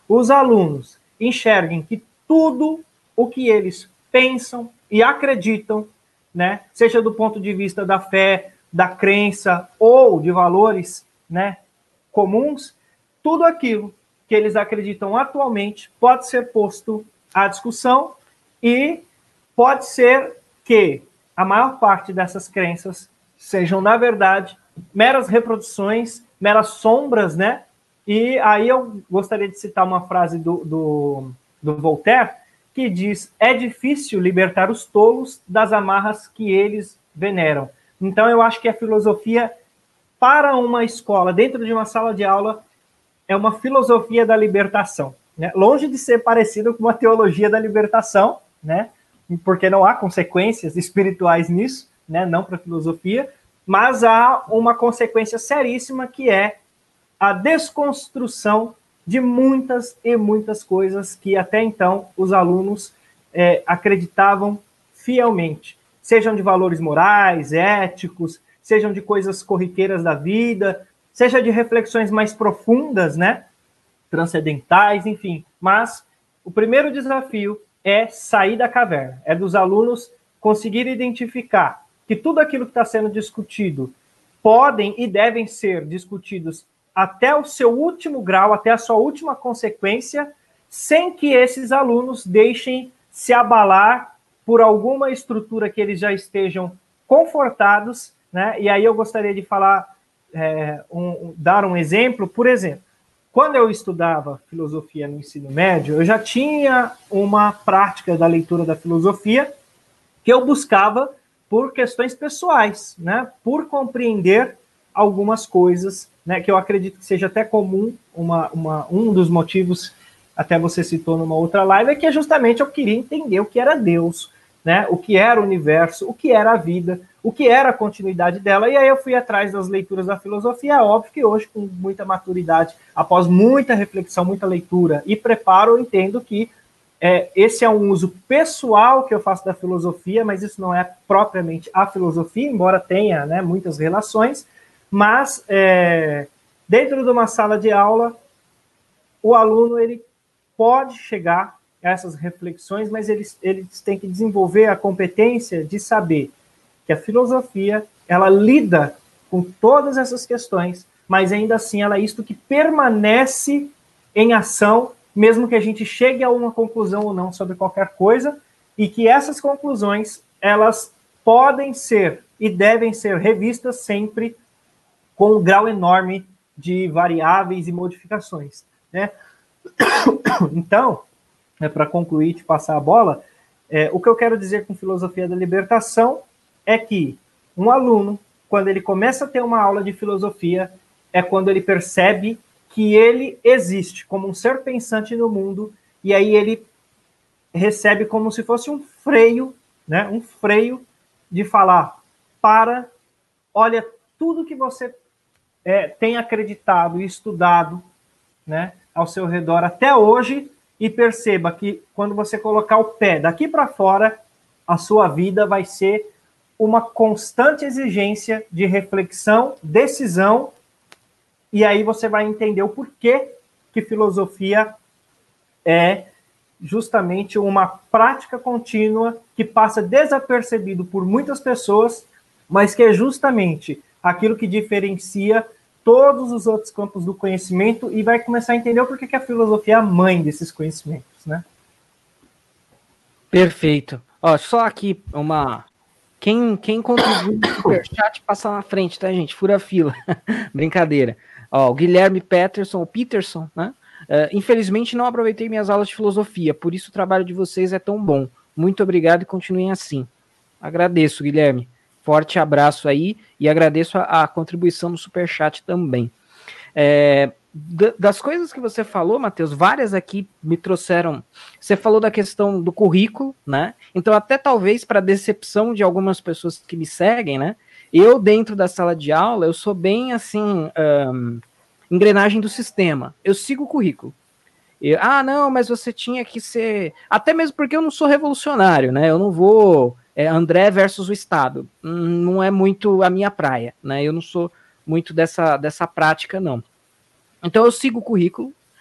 os alunos enxerguem que tudo o que eles pensam e acreditam, né, seja do ponto de vista da fé, da crença ou de valores, né, comuns, tudo aquilo que eles acreditam atualmente pode ser posto à discussão e pode ser que a maior parte dessas crenças sejam, na verdade, meras reproduções, meras sombras, né? E aí eu gostaria de citar uma frase do Voltaire, que diz: é difícil libertar os tolos das amarras que eles veneram. Então eu acho que a filosofia, para uma escola, dentro de uma sala de aula, é uma filosofia da libertação, né? Longe de ser parecido com uma teologia da libertação, né? Porque não há consequências espirituais nisso, né? Não para a filosofia, mas há uma consequência seríssima, que é a desconstrução de muitas e muitas coisas que até então os alunos acreditavam fielmente, sejam de valores morais, éticos, sejam de coisas corriqueiras da vida, seja de reflexões mais profundas, né, transcendentais, enfim. Mas o primeiro desafio é sair da caverna, é dos alunos conseguir identificar que tudo aquilo que está sendo discutido podem e devem ser discutidos até o seu último grau, até a sua última consequência, sem que esses alunos deixem se abalar por alguma estrutura que eles já estejam confortados, né? E aí eu gostaria de falar, dar um exemplo. Por exemplo, quando eu estudava filosofia no ensino médio, eu já tinha uma prática da leitura da filosofia que eu buscava por questões pessoais, né? Por compreender algumas coisas, né, que eu acredito que seja até comum. Um dos motivos, até você citou numa outra live, é que justamente eu queria entender o que era Deus, né, o que era o universo, o que era a vida, o que era a continuidade dela. E aí eu fui atrás das leituras da filosofia. É óbvio que hoje, com muita maturidade, após muita reflexão, muita leitura e preparo, eu entendo que esse é um uso pessoal que eu faço da filosofia, mas isso não é propriamente a filosofia, embora tenha, né, muitas relações. Mas dentro de uma sala de aula, o aluno ele pode chegar a essas reflexões, mas eles têm que desenvolver a competência de saber que a filosofia ela lida com todas essas questões, mas ainda assim ela é isto que permanece em ação, mesmo que a gente chegue a uma conclusão ou não sobre qualquer coisa, e que essas conclusões elas podem ser e devem ser revistas sempre com um grau enorme de variáveis e modificações, né? Então, para concluir e te passar a bola, o que eu quero dizer com filosofia da libertação é que um aluno, quando ele começa a ter uma aula de filosofia, é quando ele percebe que ele existe como um ser pensante no mundo, e aí ele recebe como se fosse um freio, né? Um freio de falar: olha, tudo que você tem acreditado e estudado, né, ao seu redor até hoje, e perceba que quando você colocar o pé daqui para fora, a sua vida vai ser uma constante exigência de reflexão, decisão, e aí você vai entender o porquê que filosofia é justamente uma prática contínua que passa desapercebido por muitas pessoas, mas que é justamente aquilo que diferencia todos os outros campos do conhecimento, e vai começar a entender o porquê que a filosofia é a mãe desses conhecimentos, né? Perfeito. Ó, só aqui Quem contribui no Superchat passa na frente, tá, gente? Fura a fila. Brincadeira. Ó, o Guilherme Peterson, né? Infelizmente não aproveitei minhas aulas de filosofia, por isso o trabalho de vocês é tão bom. Muito obrigado e continuem assim. Agradeço, Guilherme. Forte abraço aí e agradeço a contribuição no Superchat também. Das coisas que você falou, Matheus, várias aqui me trouxeram. Você falou da questão do currículo, né? Então, até talvez para decepção de algumas pessoas que me seguem, né? Eu, dentro da sala de aula, eu sou bem assim, engrenagem do sistema. Eu sigo o currículo. Não, mas você tinha que ser. Até mesmo porque eu não sou revolucionário, né? Eu não vou. André versus o Estado. Não é muito a minha praia, né? Eu não sou muito dessa prática, não. Então eu sigo o currículo,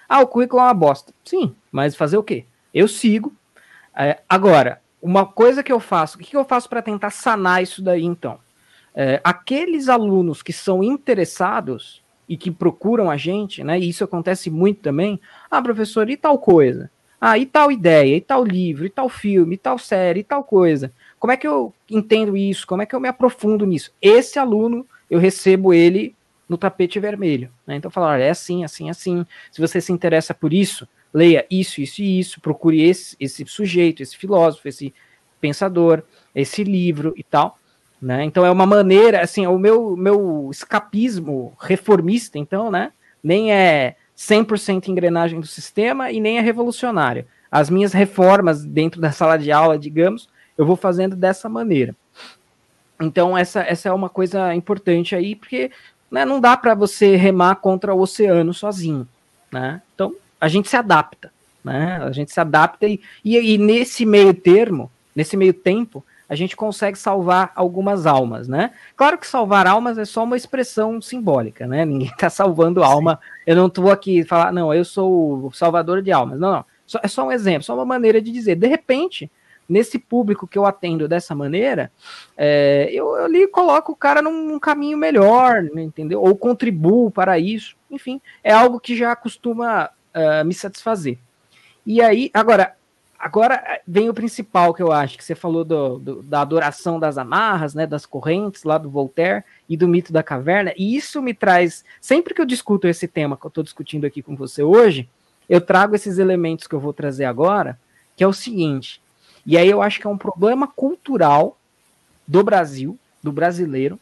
Ah, o currículo é uma bosta. Sim, mas fazer o quê? Eu sigo. Agora, uma coisa que eu faço, o que eu faço para tentar sanar isso daí, então? Aqueles alunos que são interessados e que procuram a gente, né? E isso acontece muito também. Ah, professor, e tal coisa? Ah, e tal ideia, e tal livro, e tal filme, e tal série, e tal coisa. Como é que eu entendo isso? Como é que eu me aprofundo nisso? Esse aluno, eu recebo ele no tapete vermelho, né? Então, falar, é assim, assim, assim. Se você se interessa por isso, leia isso, isso e isso. Procure esse sujeito, esse filósofo, esse pensador, esse livro e tal. Né? Então é uma maneira, assim, o meu escapismo reformista, então, né? Nem é 100% engrenagem do sistema e nem é revolucionário. As minhas reformas dentro da sala de aula, digamos, eu vou fazendo dessa maneira. Então essa é uma coisa importante aí, porque, né, não dá para você remar contra o oceano sozinho, né? Então a gente se adapta, né? A gente se adapta e nesse meio termo, nesse meio tempo, a gente consegue salvar algumas almas, né? Claro que salvar almas é só uma expressão simbólica, né? Ninguém está salvando alma. Eu não estou aqui falar, não, eu sou o salvador de almas. Não, não. É só um exemplo, só uma maneira de dizer. De repente, nesse público que eu atendo dessa maneira, eu ali coloco o cara num caminho melhor, entendeu? Ou contribuo para isso. Enfim, é algo que já costuma me satisfazer. E aí, agora vem o principal que eu acho, que você falou da adoração das amarras, né, das correntes lá do Voltaire e do mito da caverna, e isso me traz, sempre que eu discuto esse tema que eu estou discutindo aqui com você hoje, eu trago esses elementos que eu vou trazer agora, que é o seguinte, e aí eu acho que é um problema cultural do Brasil, do brasileiro.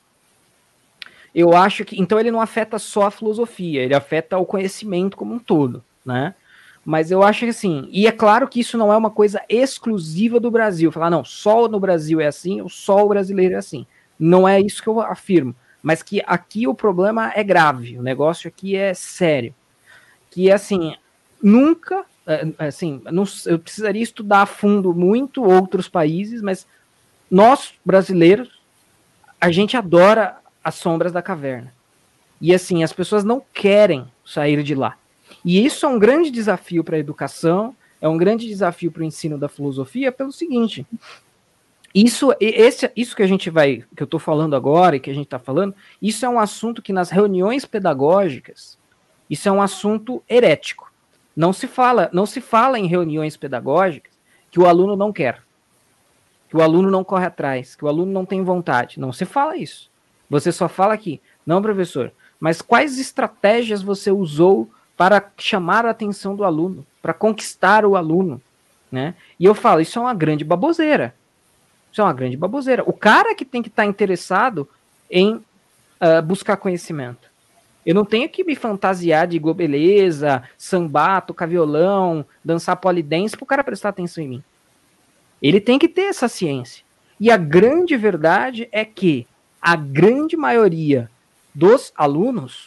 Eu acho que, então ele não afeta só a filosofia, ele afeta o conhecimento como um todo, né? Mas eu acho que assim, e é claro que isso não é uma coisa exclusiva do Brasil, falar, não, só no Brasil é assim, ou só o brasileiro é assim. Não é isso que eu afirmo, mas que aqui o problema é grave, o negócio aqui é sério. Que assim, nunca, assim, não, eu precisaria estudar a fundo muito outros países, mas nós, brasileiros, a gente adora as sombras da caverna. E assim, as pessoas não querem sair de lá. E isso é um grande desafio para a educação, é um grande desafio para o ensino da filosofia, pelo seguinte: isso que a gente vai, que eu estou falando agora e que a gente está falando, isso é um assunto que nas reuniões pedagógicas, isso é um assunto herético. Não se fala em reuniões pedagógicas que o aluno não quer, que o aluno não corre atrás, que o aluno não tem vontade. Não se fala isso. Você só fala aqui, não, professor, mas quais estratégias você usou para chamar a atenção do aluno, para conquistar o aluno, né? E eu falo, isso é uma grande baboseira. Isso é uma grande baboseira. O cara que tem que estar interessado em buscar conhecimento. Eu não tenho que me fantasiar de beleza, sambar, tocar violão, dançar polidense para o cara prestar atenção em mim. Ele tem que ter essa ciência. E a grande verdade é que a grande maioria dos alunos,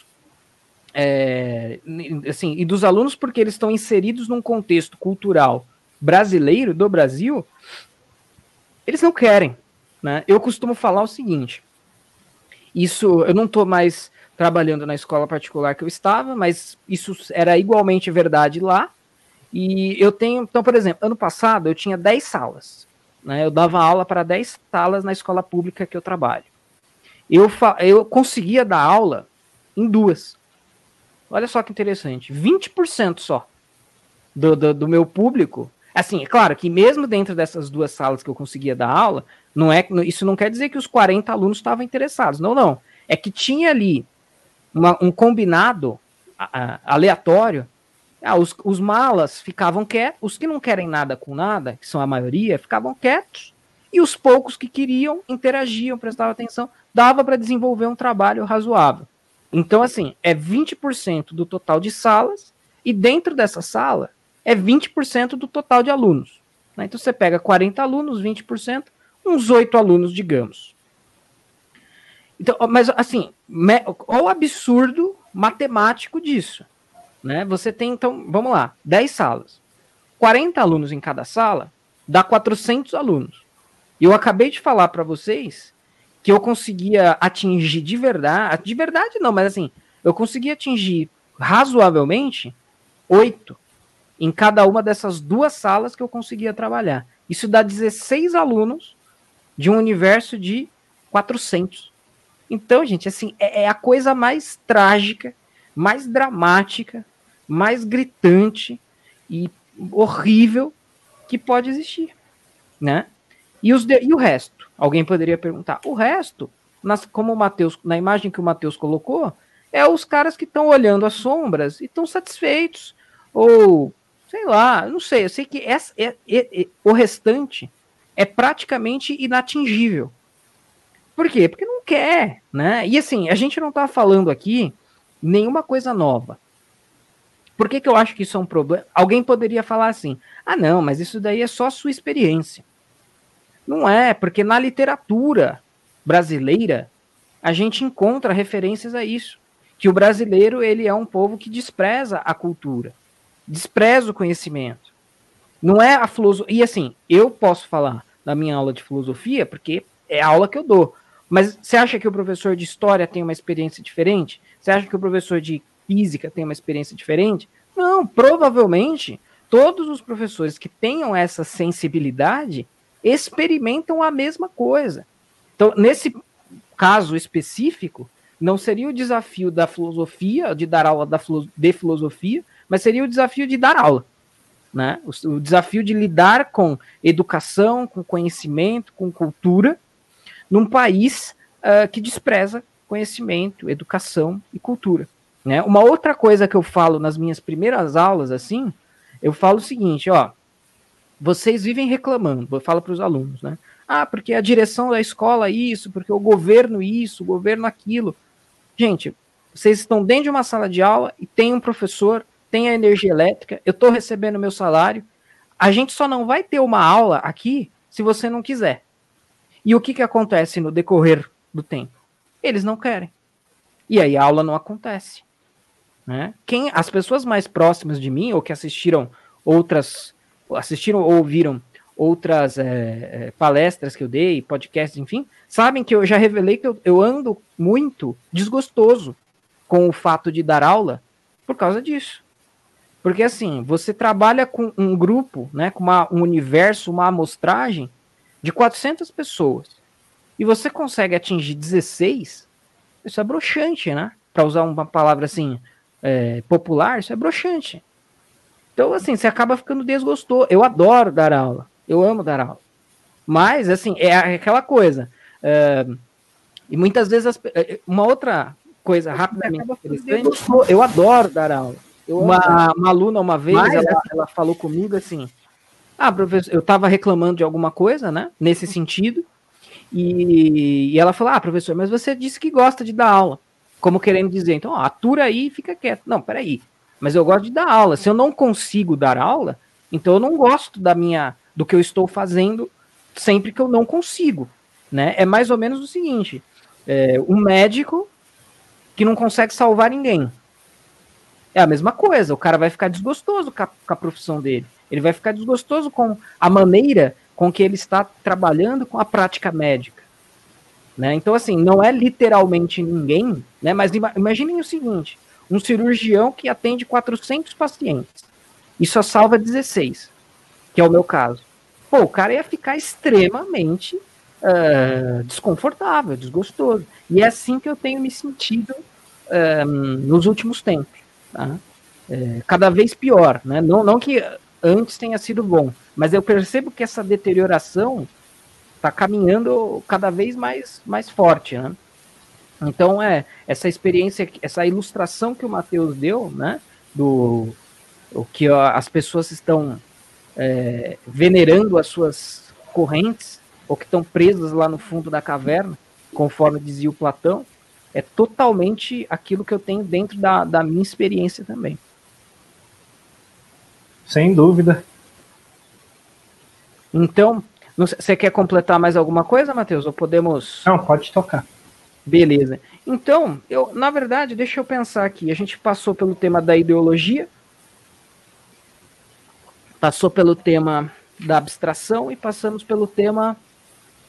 assim, e dos alunos porque eles estão inseridos num contexto cultural brasileiro, do Brasil, eles não querem, né? Eu costumo falar o seguinte, isso, eu não estou mais trabalhando na escola particular que eu estava, mas isso era igualmente verdade lá, e eu tenho, então, por exemplo, ano passado eu tinha 10 salas, né? Eu dava aula para 10 salas na escola pública que eu trabalho. Eu conseguia dar aula em 2. Olha só que interessante, 20% só do meu público. Assim, é claro que mesmo dentro dessas 2 salas que eu conseguia dar aula, isso não quer dizer que os 40 alunos estavam interessados. Não, não. É que tinha ali um combinado aleatório. Os malas ficavam quietos, os que não querem nada com nada, que são a maioria, ficavam quietos, e os poucos que queriam interagiam, prestavam atenção, dava para desenvolver um trabalho razoável. Então, assim, é 20% do total de salas, e dentro dessa sala é 20% do total de alunos. Né? Então, você pega 40 alunos, 20%, uns 8 alunos, digamos. Então, mas, assim, olha o absurdo matemático disso. Né? Você tem, então, vamos lá, 10 salas. 40 alunos em cada sala dá 400 alunos. E eu acabei de falar para vocês que eu conseguia atingir de verdade não, mas assim, eu conseguia atingir razoavelmente 8 em cada uma dessas 2 salas que eu conseguia trabalhar. Isso dá 16 alunos de um universo de 400. Então, gente, assim, é a coisa mais trágica, mais dramática, mais gritante e horrível que pode existir, né? E o resto? Alguém poderia perguntar. O resto, como o Matheus, na imagem que o Matheus colocou, é os caras que estão olhando as sombras e estão satisfeitos. Ou, sei lá, não sei. Eu sei que o restante é praticamente inatingível. Por quê? Porque não quer, né? E assim, a gente não está falando aqui nenhuma coisa nova. Por que eu acho que isso é um problema? Alguém poderia falar assim, ah não, mas isso daí é só a sua experiência. Não é, porque na literatura brasileira a gente encontra referências a isso. Que o brasileiro, ele é um povo que despreza a cultura, despreza o conhecimento. Não é a filosofia. E assim, eu posso falar da minha aula de filosofia, porque é a aula que eu dou. Mas você acha que o professor de história tem uma experiência diferente? Você acha que o professor de física tem uma experiência diferente? Não, provavelmente todos os professores que tenham essa sensibilidade experimentam a mesma coisa. Então, nesse caso específico, não seria o desafio da filosofia, de dar aula de filosofia, mas seria o desafio de dar aula. Né? O desafio de lidar com educação, com conhecimento, com cultura, num país que despreza conhecimento, educação e cultura. Né? Uma outra coisa que eu falo nas minhas primeiras aulas, assim, eu falo o seguinte, ó, vocês vivem reclamando, eu falo para os alunos, né? Ah, porque a direção da escola isso, porque o governo isso, o governo aquilo. Gente, vocês estão dentro de uma sala de aula e tem um professor, tem a energia elétrica, eu estou recebendo meu salário, a gente só não vai ter uma aula aqui se você não quiser. E o que acontece no decorrer do tempo? Eles não querem. E aí a aula não acontece. Né? As pessoas mais próximas de mim, ou que assistiram ou ouviram outras palestras que eu dei, podcasts, enfim, sabem que eu já revelei que eu ando muito desgostoso com o fato de dar aula por causa disso. Porque assim, você trabalha com um grupo, né, com um universo, uma amostragem de 400 pessoas, e você consegue atingir 16, isso é broxante, né? Para usar uma palavra assim, popular, isso é broxante. Então, assim, você acaba ficando desgostoso. Eu adoro dar aula, eu amo dar aula. Mas, assim, é aquela coisa. E muitas vezes, uma outra coisa rapidamente interessante, eu adoro dar aula. Uma aluna, uma vez, ela falou comigo assim, professor, eu estava reclamando de alguma coisa, né, nesse sentido, e ela falou, professor, mas você disse que gosta de dar aula, como querendo dizer, então, atura aí e fica quieto. Não, peraí, mas eu gosto de dar aula. Se eu não consigo dar aula, então eu não gosto do que eu estou fazendo sempre que eu não consigo, né? É mais ou menos o seguinte, um médico que não consegue salvar ninguém. É a mesma coisa, o cara vai ficar desgostoso com a profissão dele. Ele vai ficar desgostoso com a maneira com que ele está trabalhando com a prática médica. Né? Então, assim, não é literalmente ninguém, né? Mas imaginem o seguinte, um cirurgião que atende 400 pacientes e só salva 16, que é o meu caso. Pô, o cara ia ficar extremamente desconfortável, desgostoso. E é assim que eu tenho me sentido nos últimos tempos. Tá? Cada vez pior, né? Não que antes tenha sido bom, mas eu percebo que essa deterioração está caminhando cada vez mais forte, né? Então, essa experiência, essa ilustração que o Matheus deu, né, o que as pessoas estão venerando as suas correntes, ou que estão presas lá no fundo da caverna, conforme dizia o Platão, é totalmente aquilo que eu tenho dentro da minha experiência também. Sem dúvida. Então, você quer completar mais alguma coisa, Matheus? Ou podemos... Não, pode tocar. Beleza. Então, na verdade, deixa eu pensar aqui. A gente passou pelo tema da ideologia, passou pelo tema da abstração e passamos pelo tema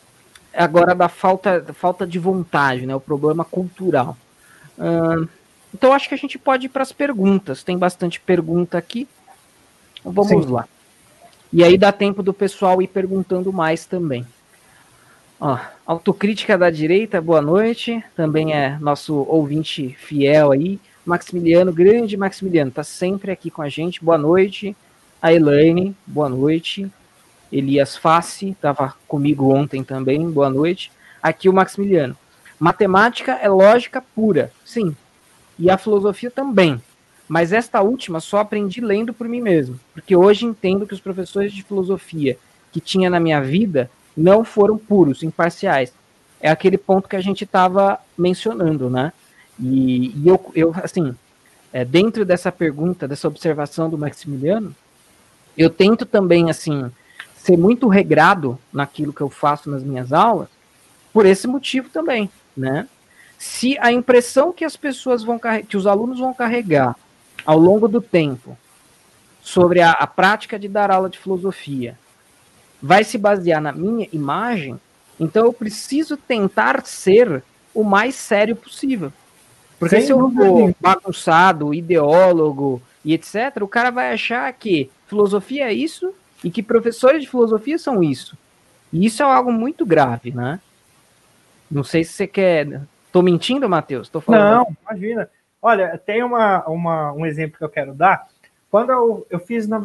agora da falta de vontade, né? O problema cultural. Então, acho que a gente pode ir para as perguntas. Tem bastante pergunta aqui. Então, vamos lá. E aí dá tempo do pessoal ir perguntando mais também. Ó, Autocrítica da Direita, boa noite. Também é nosso ouvinte fiel aí. Maximiliano, grande Maximiliano, tá sempre aqui com a gente. Boa noite. A Elaine, boa noite. Elias Fassi, estava comigo ontem também, boa noite. Aqui o Maximiliano. Matemática é lógica pura, sim. E a filosofia também. Mas esta última só aprendi lendo por mim mesmo. Porque hoje entendo que os professores de filosofia que tinha na minha vida não foram puros, imparciais. É aquele ponto que a gente estava mencionando, né? E eu assim, dentro dessa pergunta, dessa observação do Maximiliano, eu tento também, assim, ser muito regrado naquilo que eu faço nas minhas aulas, por esse motivo também, né? Se a impressão que as pessoas que os alunos vão carregar ao longo do tempo sobre a prática de dar aula de filosofia vai se basear na minha imagem, então eu preciso tentar ser o mais sério possível. Porque se eu for bagunçado, ideólogo e etc., o cara vai achar que filosofia é isso e que professores de filosofia são isso. E isso é algo muito grave, né? Não sei se você quer... Tô mentindo, Matheus? Tô falando... Não, imagina. Olha, tem um exemplo que eu quero dar. Quando eu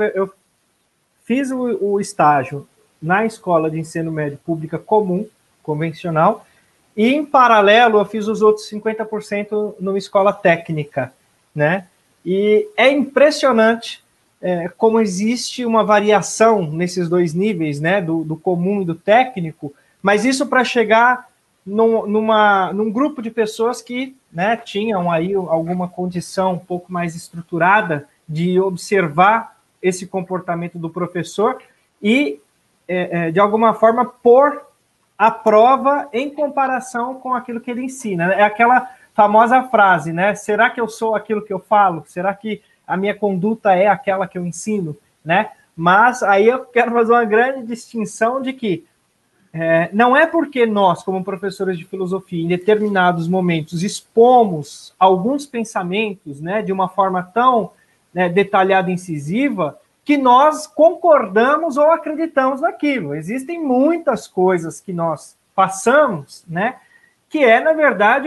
fiz o estágio na escola de ensino médio pública comum, convencional, e em paralelo eu fiz os outros 50% numa escola técnica, né? E é impressionante como existe uma variação nesses dois níveis, né? Do comum e do técnico, mas isso para chegar num grupo de pessoas que, né, tinham aí alguma condição um pouco mais estruturada de observar esse comportamento do professor e, de alguma forma, pôr a prova em comparação com aquilo que ele ensina. É aquela famosa frase, né? Será que eu sou aquilo que eu falo? Será que a minha conduta é aquela que eu ensino? Né? Mas aí eu quero fazer uma grande distinção de que não é porque nós, como professores de filosofia, em determinados momentos expomos alguns pensamentos, né, de uma forma tão, né, detalhada e incisiva, que nós concordamos ou acreditamos naquilo. Existem muitas coisas que nós passamos, né, que é, na verdade,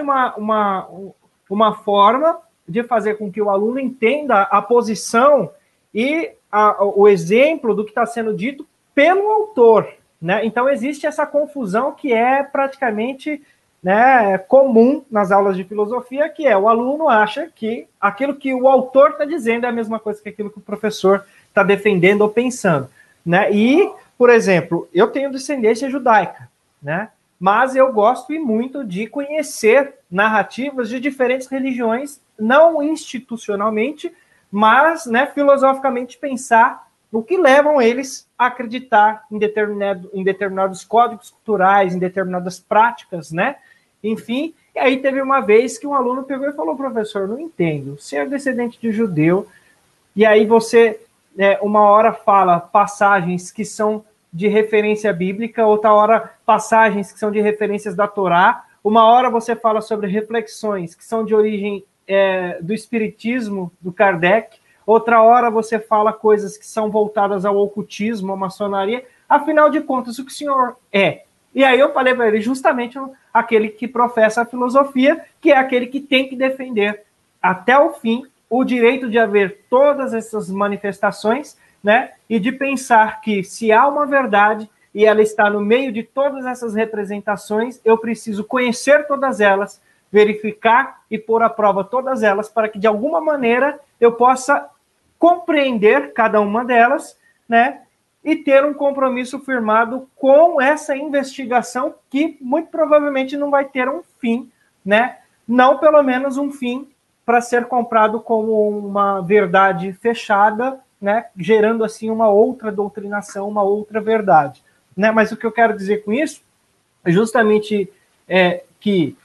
uma forma de fazer com que o aluno entenda a posição e o exemplo do que está sendo dito pelo autor. Né? Então, existe essa confusão que é praticamente, né, comum nas aulas de filosofia, que é o aluno acha que aquilo que o autor está dizendo é a mesma coisa que aquilo que o professor está defendendo ou pensando. Né? E, por exemplo, eu tenho descendência judaica, né? Mas eu gosto e muito de conhecer narrativas de diferentes religiões, não institucionalmente, mas, né, filosoficamente pensar o que levam eles a acreditar em determinados códigos culturais, em determinadas práticas, né? Enfim, e aí teve uma vez que um aluno pegou e falou, professor, não entendo, você é descendente de judeu, e aí você, uma hora fala passagens que são de referência bíblica, outra hora passagens que são de referências da Torá, uma hora você fala sobre reflexões que são de origem do espiritismo, do Kardec, outra hora você fala coisas que são voltadas ao ocultismo, à maçonaria. Afinal de contas, o que o senhor é? E aí eu falei para ele, justamente aquele que professa a filosofia, que é aquele que tem que defender até o fim o direito de haver todas essas manifestações, né? E de pensar que se há uma verdade e ela está no meio de todas essas representações, eu preciso conhecer todas elas, verificar e pôr à prova todas elas, para que de alguma maneira eu possa compreender cada uma delas, né, e ter um compromisso firmado com essa investigação que muito provavelmente não vai ter um fim, né, não pelo menos um fim para ser comprado como uma verdade fechada, né, gerando assim uma outra doutrinação, uma outra verdade, né? Mas o que eu quero dizer com isso é justamente que,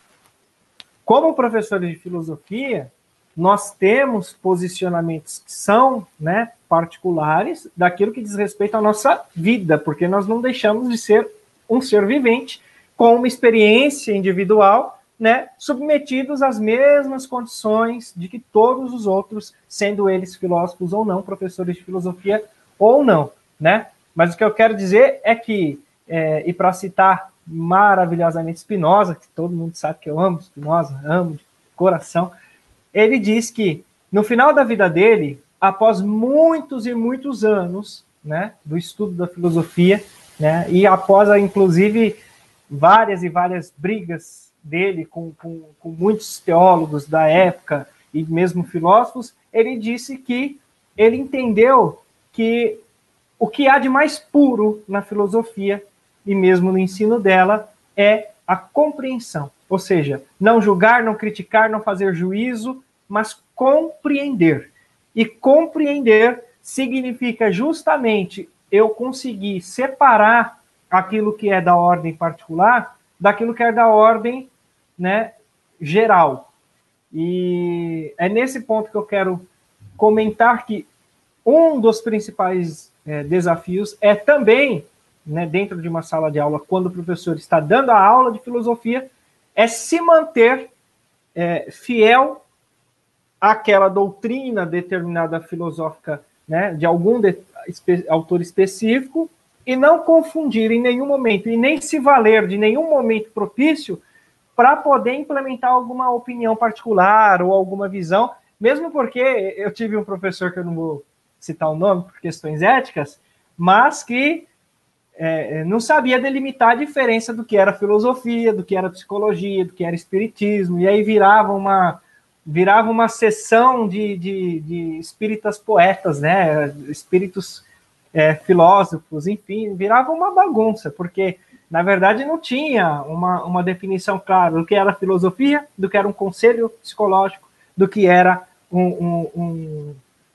como professores de filosofia, nós temos posicionamentos que são, né, particulares daquilo que diz respeito à nossa vida, porque nós não deixamos de ser um ser vivente com uma experiência individual, né, submetidos às mesmas condições de que todos os outros, sendo eles filósofos ou não, professores de filosofia ou não, né? Mas o que eu quero dizer é que, e para citar maravilhosamente Spinoza, que todo mundo sabe que eu amo Spinoza, amo de coração, ele diz que no final da vida dele, após muitos e muitos anos, né, do estudo da filosofia, né, e após, inclusive, várias e várias brigas dele com muitos teólogos da época e mesmo filósofos, ele disse que ele entendeu que o que há de mais puro na filosofia e mesmo no ensino dela é a compreensão, ou seja, não julgar, não criticar, não fazer juízo, mas compreender. E compreender significa justamente eu conseguir separar aquilo que é da ordem particular daquilo que é da ordem, né, geral. E é nesse ponto que eu quero comentar que um dos principais desafios é também, né, dentro de uma sala de aula, quando o professor está dando a aula de filosofia, é se manter fiel àquela doutrina determinada filosófica, né, de algum autor específico, e não confundir em nenhum momento, e nem se valer de nenhum momento propício para poder implementar alguma opinião particular ou alguma visão, mesmo porque eu tive um professor, que eu não vou citar o nome por questões éticas, mas que não sabia delimitar a diferença do que era filosofia, do que era psicologia, do que era espiritismo, e aí virava uma sessão de espíritas poetas, né? Espíritos filósofos, enfim, virava uma bagunça, porque, na verdade, não tinha uma definição clara do que era filosofia, do que era um conselho psicológico, do que era um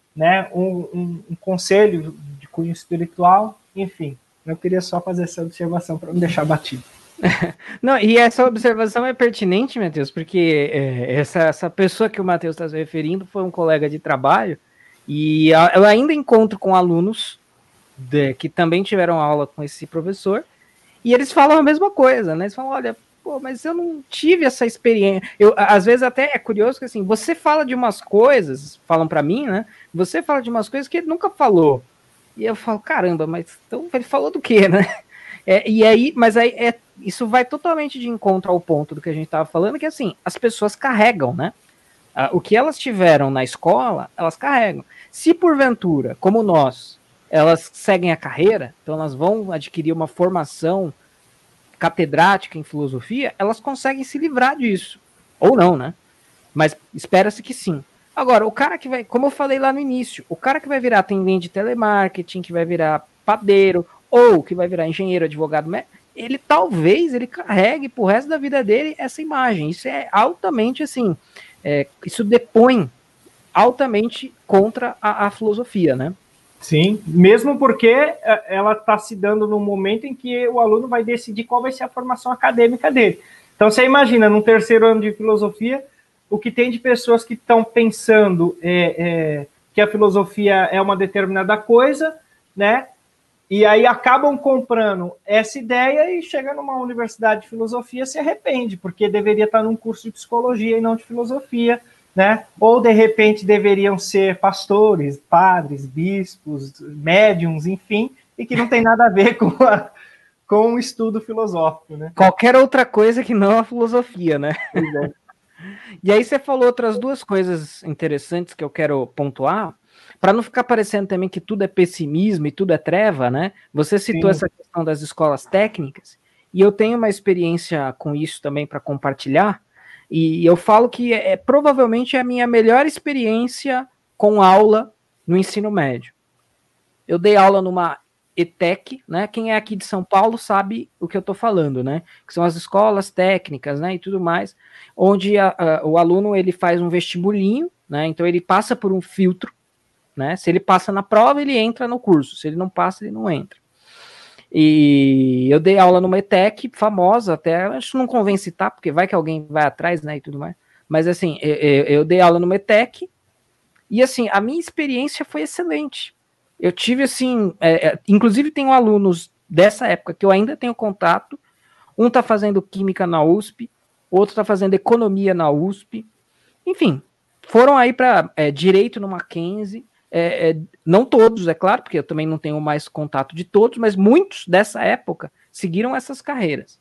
conselho de cunho espiritual, enfim. Eu queria só fazer essa observação para não deixar batido. Não, e essa observação é pertinente, Matheus, porque essa pessoa que o Matheus está se referindo foi um colega de trabalho, e eu ainda encontro com alunos que também tiveram aula com esse professor, e eles falam a mesma coisa, né? Eles falam, olha, pô, mas eu não tive essa experiência. Às vezes até é curioso que assim, você fala de umas coisas, falam para mim, né? Você fala de umas coisas que ele nunca falou. E eu falo, caramba, mas então ele falou do quê, né? E aí, mas aí isso vai totalmente de encontro ao ponto do que a gente estava falando, que assim, as pessoas carregam, né? O que elas tiveram na escola, elas carregam. Se porventura, como nós, elas seguem a carreira, então elas vão adquirir uma formação catedrática em filosofia, elas conseguem se livrar disso. Ou não, né? Mas espera-se que sim. Agora, o cara que vai, como eu falei lá no início, o cara que vai virar atendente de telemarketing, que vai virar padeiro, ou que vai virar engenheiro, advogado, ele talvez ele carregue pro resto da vida dele essa imagem. Isso é altamente assim, isso depõe altamente contra a filosofia, né? Sim, mesmo porque ela está se dando no momento em que o aluno vai decidir qual vai ser a formação acadêmica dele. Então, você imagina, no terceiro ano de filosofia, o que tem de pessoas que estão pensando que a filosofia é uma determinada coisa, né? E aí acabam comprando essa ideia e chega numa universidade de filosofia, se arrepende, porque deveria estar num curso de psicologia e não de filosofia, né? Ou, de repente, deveriam ser pastores, padres, bispos, médiums, enfim, e que não tem nada a ver com o estudo filosófico, né? Qualquer outra coisa que não a filosofia, né? E aí você falou outras duas coisas interessantes que eu quero pontuar, para não ficar parecendo também que tudo é pessimismo e tudo é treva, né? Você citou essa questão das escolas técnicas, e eu tenho uma experiência com isso também para compartilhar, e eu falo que provavelmente é a minha melhor experiência com aula no ensino médio. Eu dei aula numa ETEC, né? Quem é aqui de São Paulo sabe o que eu estou falando, né? Que são as escolas técnicas, né? E tudo mais, onde o aluno ele faz um vestibulinho, né? Então ele passa por um filtro, né? Se ele passa na prova, ele entra no curso. Se ele não passa, ele não entra. E eu dei aula numa ETEC famosa, até acho que não convém citar, porque vai que alguém vai atrás, né? E tudo mais. Mas assim, eu dei aula numa ETEC e assim, a minha experiência foi excelente. Eu tive assim, inclusive tenho alunos dessa época que eu ainda tenho contato. Um tá fazendo química na USP, outro está fazendo economia na USP, enfim, foram aí para direito no Mackenzie, não todos, é claro, porque eu também não tenho mais contato de todos, mas muitos dessa época seguiram essas carreiras.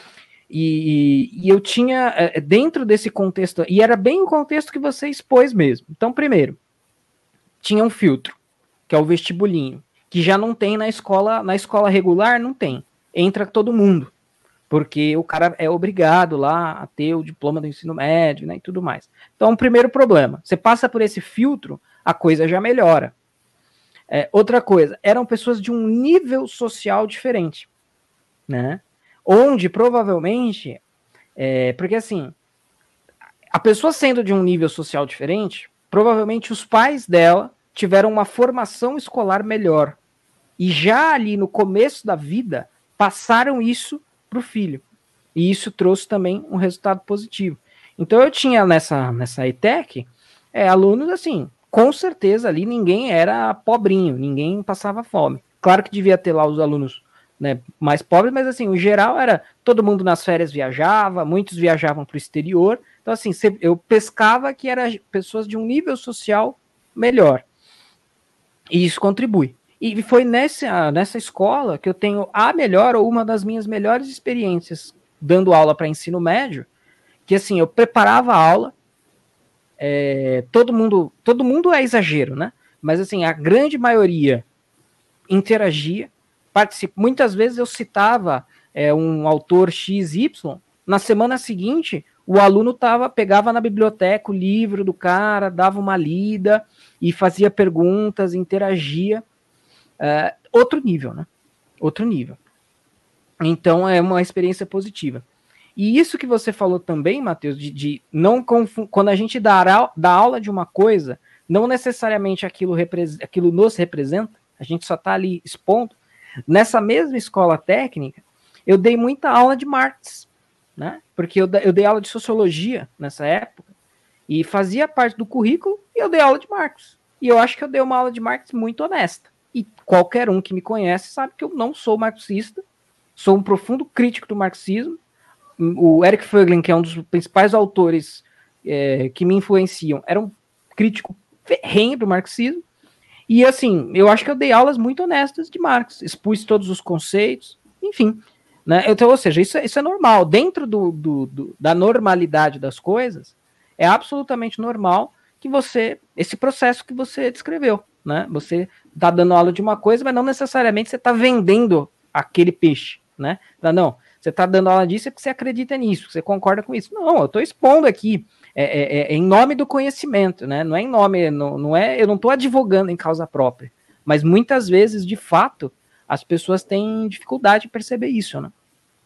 E eu tinha, dentro desse contexto, e era bem o contexto que você expôs mesmo. Então, primeiro, tinha um filtro, que é o vestibulinho, que já não tem na escola regular, não tem. Entra todo mundo, porque o cara é obrigado lá a ter o diploma do ensino médio, né, e tudo mais. Então, o primeiro problema, você passa por esse filtro, a coisa já melhora. Outra coisa, eram pessoas de um nível social diferente, né? Onde provavelmente, porque assim, a pessoa sendo de um nível social diferente, provavelmente os pais dela tiveram uma formação escolar melhor. E já ali no começo da vida, passaram isso para o filho. E isso trouxe também um resultado positivo. Então eu tinha nessa ETEC, alunos assim, com certeza ali ninguém era pobrinho, ninguém passava fome. Claro que devia ter lá os alunos, né, mais pobres, mas assim, o geral era, todo mundo nas férias viajava, muitos viajavam para o exterior, então assim, eu pescava que eram pessoas de um nível social melhor, e isso contribui. E foi nessa escola que eu tenho a melhor, ou uma das minhas melhores experiências dando aula para ensino médio, que assim, eu preparava a aula, todo mundo é exagero, né? Mas assim, a grande maioria interagia, participa. Muitas vezes eu citava um autor XY, na semana seguinte o aluno pegava na biblioteca o livro do cara, dava uma lida e fazia perguntas, interagia. Outro nível, né? Outro nível. Então é uma experiência positiva. E isso que você falou também, Matheus, de não quando a gente dá aula de uma coisa, não necessariamente aquilo nos representa, a gente só está ali expondo. Nessa mesma escola técnica, eu dei muita aula de Marx, né? Porque eu dei aula de sociologia nessa época, e fazia parte do currículo, e eu dei aula de Marx. E eu acho que eu dei uma aula de Marx muito honesta. E qualquer um que me conhece sabe que eu não sou marxista, sou um profundo crítico do marxismo. O Eric Voegelin, que é um dos principais autores que me influenciam, era um crítico ferrenho do marxismo. E assim, eu acho que eu dei aulas muito honestas de Marx, expus todos os conceitos, enfim. Né? Então, ou seja, isso é normal. Dentro da normalidade das coisas, é absolutamente normal que esse processo que você descreveu, né? Você está dando aula de uma coisa, mas não necessariamente você está vendendo aquele peixe, né? Não, você está dando aula disso porque você acredita nisso, você concorda com isso. Não, eu estou expondo aqui, em nome do conhecimento, né? Não é em nome, não é, eu não estou advogando em causa própria, mas muitas vezes, de fato, as pessoas têm dificuldade de perceber isso, né?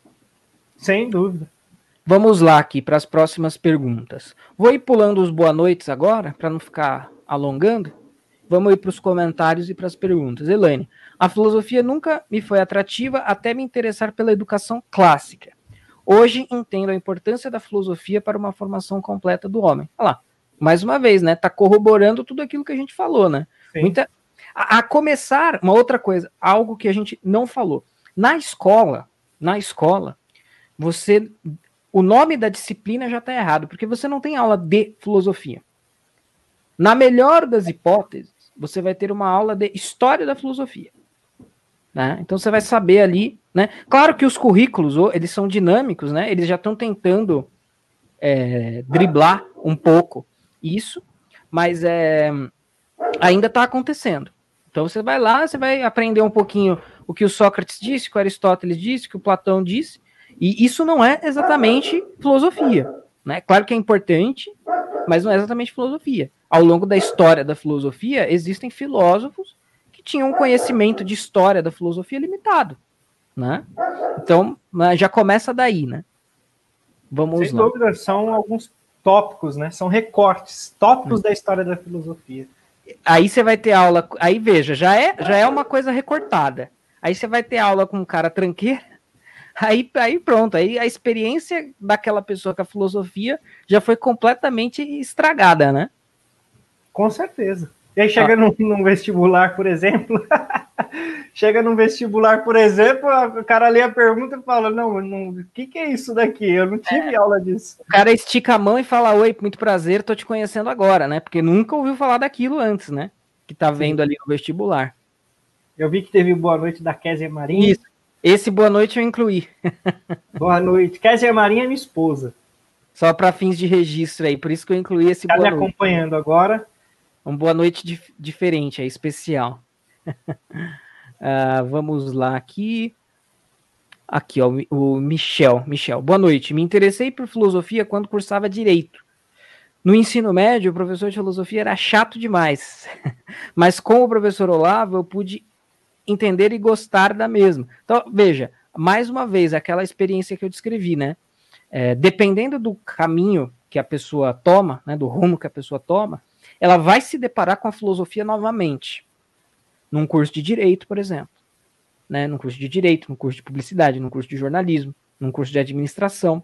Sem dúvida. Vamos lá aqui para as próximas perguntas. Vou ir pulando os boa noites agora, para não ficar alongando. Vamos ir para os comentários e para as perguntas. Elaine, a filosofia nunca me foi atrativa até me interessar pela educação clássica. Hoje entendo a importância da filosofia para uma formação completa do homem. Olha lá, mais uma vez, né? Está corroborando tudo aquilo que a gente falou, né? A começar, uma outra coisa, algo que a gente não falou. Na escola, o nome da disciplina já está errado, porque você não tem aula de filosofia. Na melhor das hipóteses, você vai ter uma aula de história da filosofia. Né? Então você vai saber ali, né? Claro que os currículos, eles são dinâmicos, né? Eles já estão tentando driblar um pouco isso, mas ainda está acontecendo. Então você vai lá, você vai aprender um pouquinho o que o Sócrates disse, o que o Aristóteles disse, o que o Platão disse, e isso não é exatamente filosofia. Né? Claro que é importante, mas não é exatamente filosofia. Ao longo da história da filosofia, existem filósofos que tinham um conhecimento de história da filosofia limitado. Né? Então, já começa daí, né? Vamos lá. Sem dúvida, são alguns tópicos, né? São recortes, tópicos da história da filosofia. Aí você vai ter aula, aí veja, já é uma coisa recortada. Aí você vai ter aula com um cara tranqueiro, aí pronto, aí a experiência daquela pessoa com a filosofia já foi completamente estragada, né? Com certeza. E aí chega num vestibular, por exemplo, chega num vestibular, por exemplo, o cara lê a pergunta e fala, não, o que é isso daqui? Eu não tive aula disso. O cara estica a mão e fala, oi, muito prazer, tô te conhecendo agora, né? Porque nunca ouviu falar daquilo antes, né? Que tá vendo ali no vestibular. Eu vi que teve boa noite da Kézia Marinho. Isso. Esse boa noite eu incluí. Boa noite. Kézia Marinho é minha esposa. Só para fins de registro aí, por isso que eu incluí esse boa noite. Tá me acompanhando agora. Um boa noite diferente, é especial. Vamos lá aqui. Aqui, ó, o Michel. Michel, boa noite. Me interessei por filosofia quando cursava Direito. No ensino médio, o professor de filosofia era chato demais. Mas com o professor Olavo, eu pude entender e gostar da mesma. Então, veja, mais uma vez, aquela experiência que eu descrevi, né? Dependendo do caminho que a pessoa toma, né, do rumo que a pessoa toma, ela vai se deparar com a filosofia novamente. Num curso de Direito, por exemplo. Né, num curso de Direito, num curso de Publicidade, num curso de Jornalismo, num curso de Administração.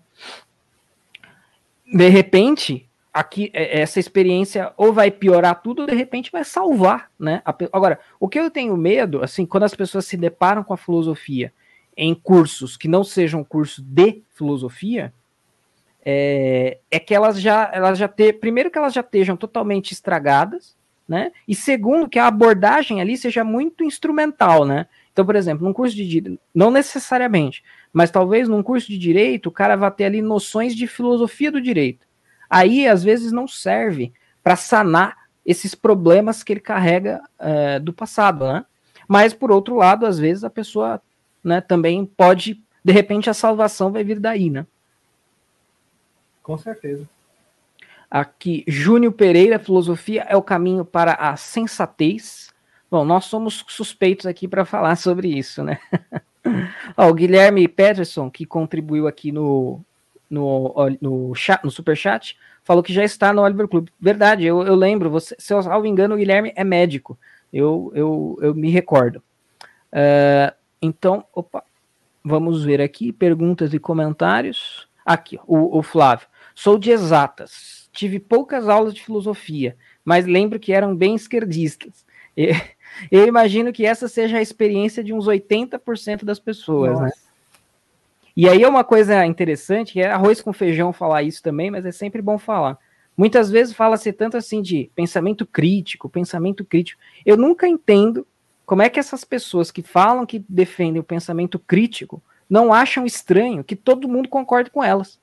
De repente, aqui, essa experiência ou vai piorar tudo, ou de repente vai salvar, né? Agora, o que eu tenho medo, assim, quando as pessoas se deparam com a filosofia em cursos que não sejam curso de filosofia, é que elas já primeiro que elas já estejam totalmente estragadas, né? E segundo, que a abordagem ali seja muito instrumental, né? Então, por exemplo, num curso de direito, não necessariamente, mas talvez num curso de direito, o cara vai ter ali noções de filosofia do direito. Aí, às vezes, não serve para sanar esses problemas que ele carrega do passado, né? Mas, por outro lado, às vezes a pessoa, né, também pode, de repente, a salvação vai vir daí, né? Com certeza. Aqui, Júnior Pereira, filosofia é o caminho para a sensatez. Bom, nós somos suspeitos aqui para falar sobre isso, né? Ó, o Guilherme Peterson, que contribuiu aqui no Superchat, falou que já está no Oliver Club. Verdade, eu lembro, você, se eu não me engano, o Guilherme é médico. Eu me recordo. Então, vamos ver aqui, perguntas e comentários. Aqui, o Flávio. Sou de exatas. Tive poucas aulas de filosofia, mas lembro que eram bem esquerdistas. Eu imagino que essa seja a experiência de uns 80% das pessoas, Nossa. Né? E aí é uma coisa interessante, que é arroz com feijão falar isso também, mas é sempre bom falar. Muitas vezes fala-se tanto assim de pensamento crítico. Eu nunca entendo como é que essas pessoas que falam que defendem o pensamento crítico não acham estranho que todo mundo concorde com elas.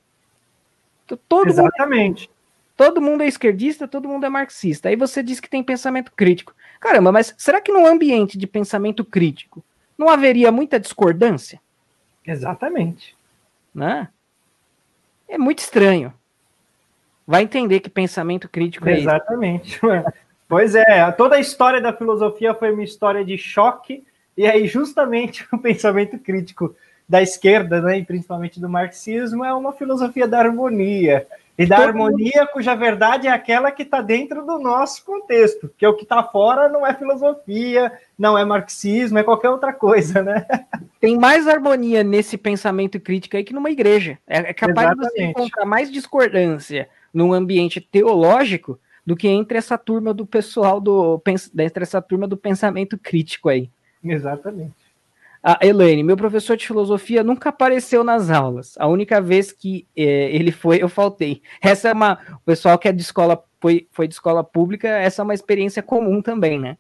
Exatamente. Todo mundo é esquerdista, todo mundo é marxista. Aí você diz que tem pensamento crítico. Caramba, mas será que num ambiente de pensamento crítico não haveria muita discordância? Exatamente. Né? É muito estranho. Vai entender que pensamento crítico é isso. Exatamente. Pois é, toda a história da filosofia foi uma história de choque, e aí justamente o pensamento crítico da esquerda, né, e principalmente do marxismo, é uma filosofia da harmonia. E da harmonia cuja verdade é aquela que está dentro do nosso contexto, porque o que está fora não é filosofia, não é marxismo, é qualquer outra coisa, né? Tem mais harmonia nesse pensamento crítico aí que numa igreja. É capaz de você encontrar mais discordância num ambiente teológico do que entre essa turma do pessoal entre essa turma do pensamento crítico aí. Exatamente. A Elaine, meu professor de filosofia nunca apareceu nas aulas. A única vez que ele foi, eu faltei. Essa é o pessoal que é de escola, foi de escola pública, essa é uma experiência comum também, né?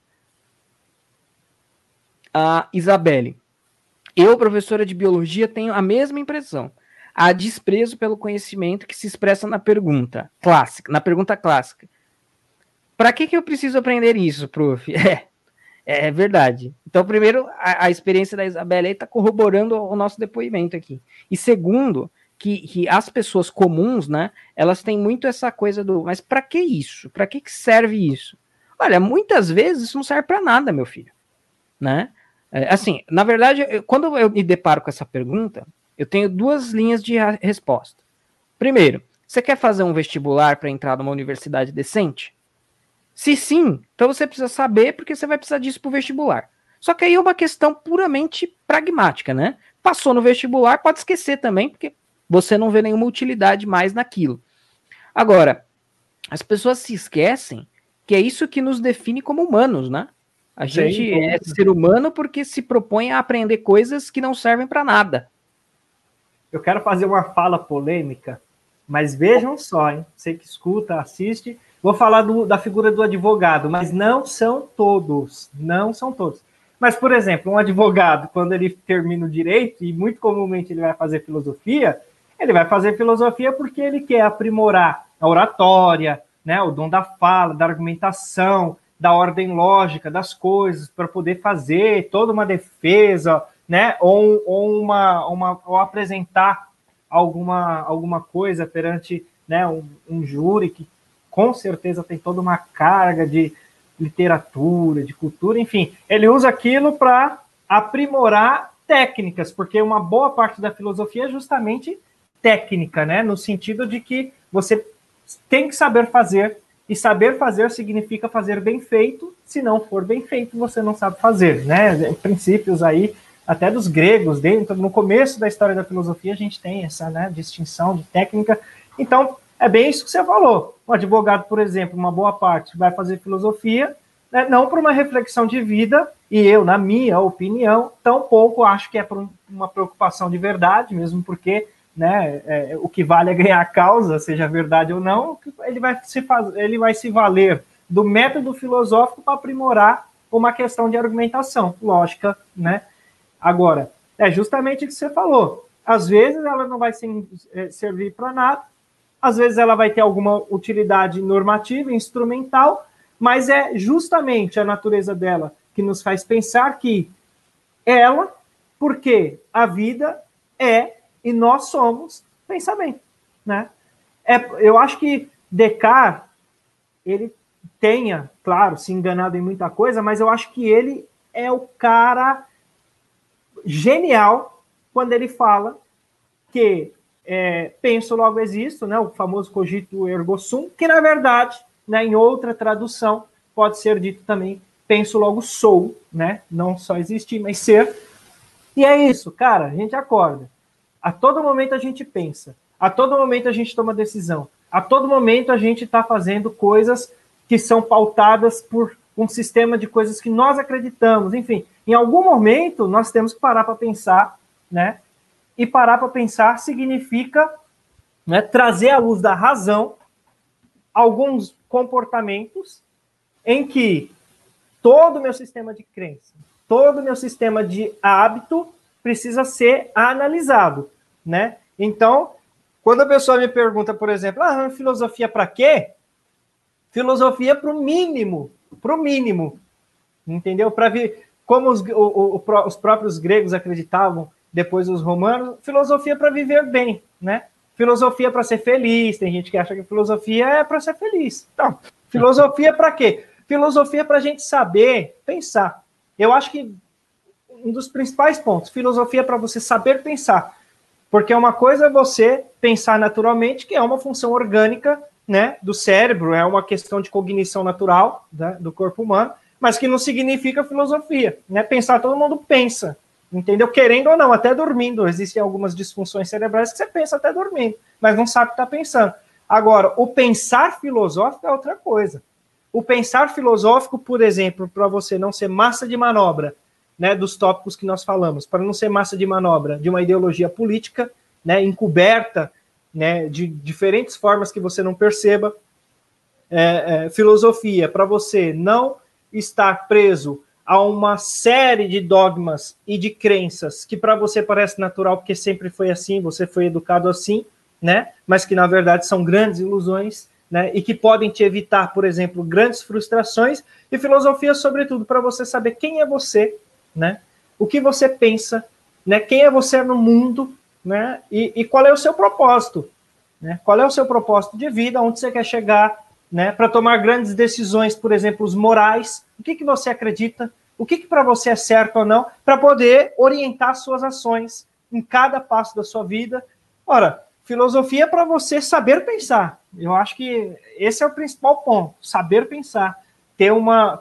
A Isabelle, eu, professora de biologia, tenho a mesma impressão. Há desprezo pelo conhecimento que se expressa na pergunta clássica. Para que eu preciso aprender isso, prof? É verdade. Então, primeiro, a experiência da Isabela aí está corroborando o nosso depoimento aqui. E segundo, que as pessoas comuns, né, elas têm muito essa coisa mas para que isso? Para que serve isso? Olha, muitas vezes isso não serve para nada, meu filho. Né? Assim, na verdade, quando eu me deparo com essa pergunta, eu tenho duas linhas de resposta. Primeiro, você quer fazer um vestibular para entrar numa universidade decente? Se sim, então você precisa saber porque você vai precisar disso para o vestibular. Só que aí é uma questão puramente pragmática, né? Passou no vestibular, pode esquecer também, porque você não vê nenhuma utilidade mais naquilo. Agora, as pessoas se esquecem que é isso que nos define como humanos, né? A gente é ser humano porque se propõe a aprender coisas que não servem para nada. Eu quero fazer uma fala polêmica, mas vejam só, hein? Você que escuta, assiste, vou falar da figura do advogado, mas não são todos, não são todos. Mas, por exemplo, um advogado, quando ele termina o direito, e muito comumente ele vai fazer filosofia, ele vai fazer filosofia porque ele quer aprimorar a oratória, né, o dom da fala, da argumentação, da ordem lógica das coisas, para poder fazer toda uma defesa, né, ou apresentar alguma coisa perante, né, um júri que com certeza tem toda uma carga de literatura, de cultura, enfim. Ele usa aquilo para aprimorar técnicas, porque uma boa parte da filosofia é justamente técnica, né, no sentido de que você tem que saber fazer, e saber fazer significa fazer bem feito. Se não for bem feito, você não sabe fazer, né? Princípios aí, até dos gregos, no começo da história da filosofia, a gente tem essa, né, distinção de técnica. Então, é bem isso que você falou. Um advogado, por exemplo, uma boa parte vai fazer filosofia, né, não por uma reflexão de vida, e eu, na minha opinião, tampouco acho que é por uma preocupação de verdade, mesmo porque, né, o que vale é ganhar a causa, seja verdade ou não. Ele vai se valer do método filosófico para aprimorar uma questão de argumentação, lógica, né? Agora, é justamente o que você falou. Às vezes ela não vai servir para nada, às vezes ela vai ter alguma utilidade normativa, instrumental, mas é justamente a natureza dela que nos faz pensar que ela, porque a vida é e nós somos pensamento, né? Eu acho que Descartes, ele tenha, claro, se enganado em muita coisa, mas eu acho que ele é o cara genial quando ele fala que penso, logo existo, né? O famoso cogito ergo sum, que na verdade, né, em outra tradução, pode ser dito também penso, logo sou, né? Não só existir, mas ser. E é isso, cara, a gente acorda. A todo momento a gente pensa, a todo momento a gente toma decisão, a todo momento a gente está fazendo coisas que são pautadas por um sistema de coisas que nós acreditamos. Enfim, em algum momento nós temos que parar para pensar, né? E parar para pensar significa, né, trazer à luz da razão alguns comportamentos em que todo o meu sistema de crença, todo o meu sistema de hábito precisa ser analisado, né? Então, quando a pessoa me pergunta, por exemplo, filosofia para quê? Filosofia para o mínimo, entendeu? Para ver como os próprios gregos acreditavam, depois os romanos, filosofia para viver bem, né? Filosofia para ser feliz, tem gente que acha que filosofia é para ser feliz. Então, filosofia para quê? Filosofia para a gente saber pensar. Eu acho que um dos principais pontos, filosofia para você saber pensar. Porque uma coisa é você pensar naturalmente, que é uma função orgânica, né, do cérebro, é uma questão de cognição natural, né, do corpo humano, mas que não significa filosofia, né? Pensar, todo mundo pensa, entendeu? Querendo ou não, até dormindo. Existem algumas disfunções cerebrais que você pensa até dormindo, mas não sabe o que está pensando. Agora, o pensar filosófico é outra coisa. O pensar filosófico, por exemplo, para você não ser massa de manobra, né, dos tópicos que nós falamos, para não ser massa de manobra de uma ideologia política, né, encoberta, né, de diferentes formas que você não perceba. Filosofia, para você não estar preso a uma série de dogmas e de crenças que para você parece natural, porque sempre foi assim, você foi educado assim, né, mas que na verdade são grandes ilusões, né, e que podem te evitar, por exemplo, grandes frustrações. E filosofia, sobretudo, para você saber quem é você, né, o que você pensa, né, quem é você no mundo, né, e qual é o seu propósito, né, qual é o seu propósito de vida, onde você quer chegar, né, para tomar grandes decisões, por exemplo, os morais, o que você acredita, o que para você é certo ou não, para poder orientar suas ações em cada passo da sua vida. Ora, filosofia é para você saber pensar. Eu acho que esse é o principal ponto, saber pensar, ter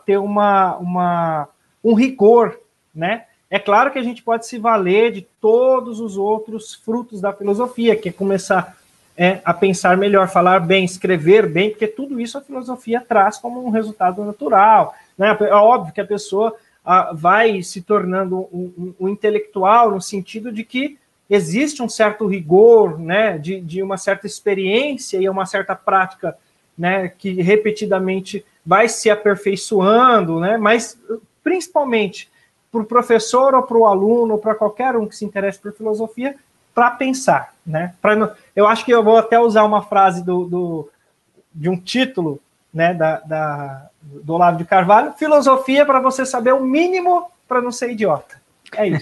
um rigor, né? É claro que a gente pode se valer de todos os outros frutos da filosofia, que é começar a pensar melhor, falar bem, escrever bem, porque tudo isso a filosofia traz como um resultado natural, né? É óbvio que a pessoa vai se tornando um intelectual no sentido de que existe um certo rigor, né, de uma certa experiência e uma certa prática, né, que repetidamente vai se aperfeiçoando, né, mas principalmente para o professor ou para o aluno ou para qualquer um que se interesse por filosofia, para pensar, né? Eu acho que eu vou até usar uma frase de um título, né, do Olavo de Carvalho: filosofia para você saber o mínimo para não ser idiota. É isso.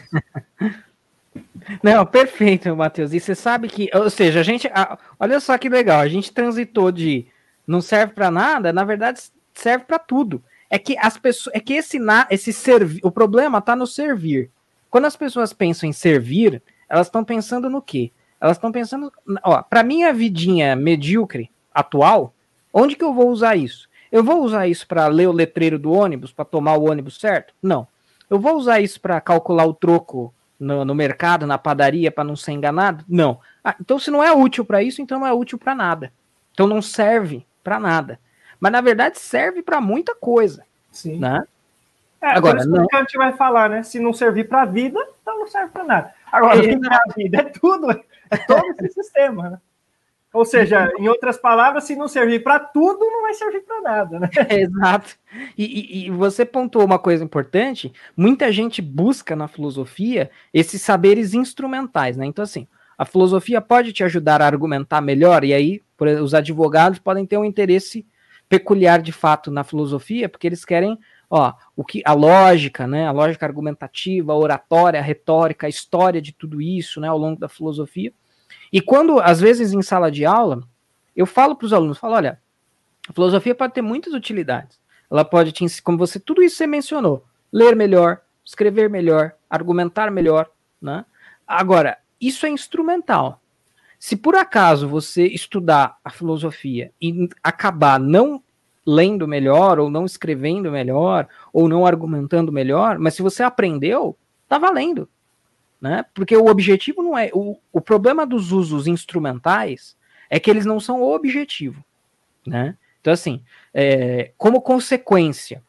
Não, perfeito, Matheus. E você sabe que, ou seja, a gente, olha só que legal, a gente transitou de não serve para nada, na verdade serve para tudo. É que as pessoas, é que esse servir, o problema está no servir. Quando as pessoas pensam em servir, elas estão pensando no quê? Elas estão pensando, ó, para minha vidinha medíocre atual, onde que eu vou usar isso? Eu vou usar isso para ler o letreiro do ônibus, para tomar o ônibus certo? Não. Eu vou usar isso para calcular o troco no mercado, na padaria, para não ser enganado? Não. Então, se não é útil para isso, então não é útil para nada. Então, não serve para nada. Mas, na verdade, serve para muita coisa. Sim. Né? Agora, não... o Kant vai falar, né? Se não servir para a vida, então não serve para nada. Agora, o que não é a vida? É tudo. É todo esse sistema, né? Ou seja, em outras palavras, se não servir para tudo, não vai servir para nada, né? Exato. E você pontuou uma coisa importante, muita gente busca na filosofia esses saberes instrumentais, né? Então, assim, a filosofia pode te ajudar a argumentar melhor, e aí os advogados podem ter um interesse peculiar de fato na filosofia, porque eles querem, ó, a lógica, né? A lógica argumentativa, a oratória, a retórica, a história de tudo isso, né? Ao longo da filosofia. E quando, às vezes, em sala de aula, eu falo para os alunos, olha, a filosofia pode ter muitas utilidades. Ela pode te ensinar, como tudo isso você mencionou, ler melhor, escrever melhor, argumentar melhor, né? Agora, isso é instrumental. Se por acaso você estudar a filosofia e acabar não lendo melhor, ou não escrevendo melhor, ou não argumentando melhor, mas se você aprendeu, tá valendo. Né? Porque o objetivo não é... O problema dos usos instrumentais é que eles não são o objetivo. Né? Então, assim, como consequência,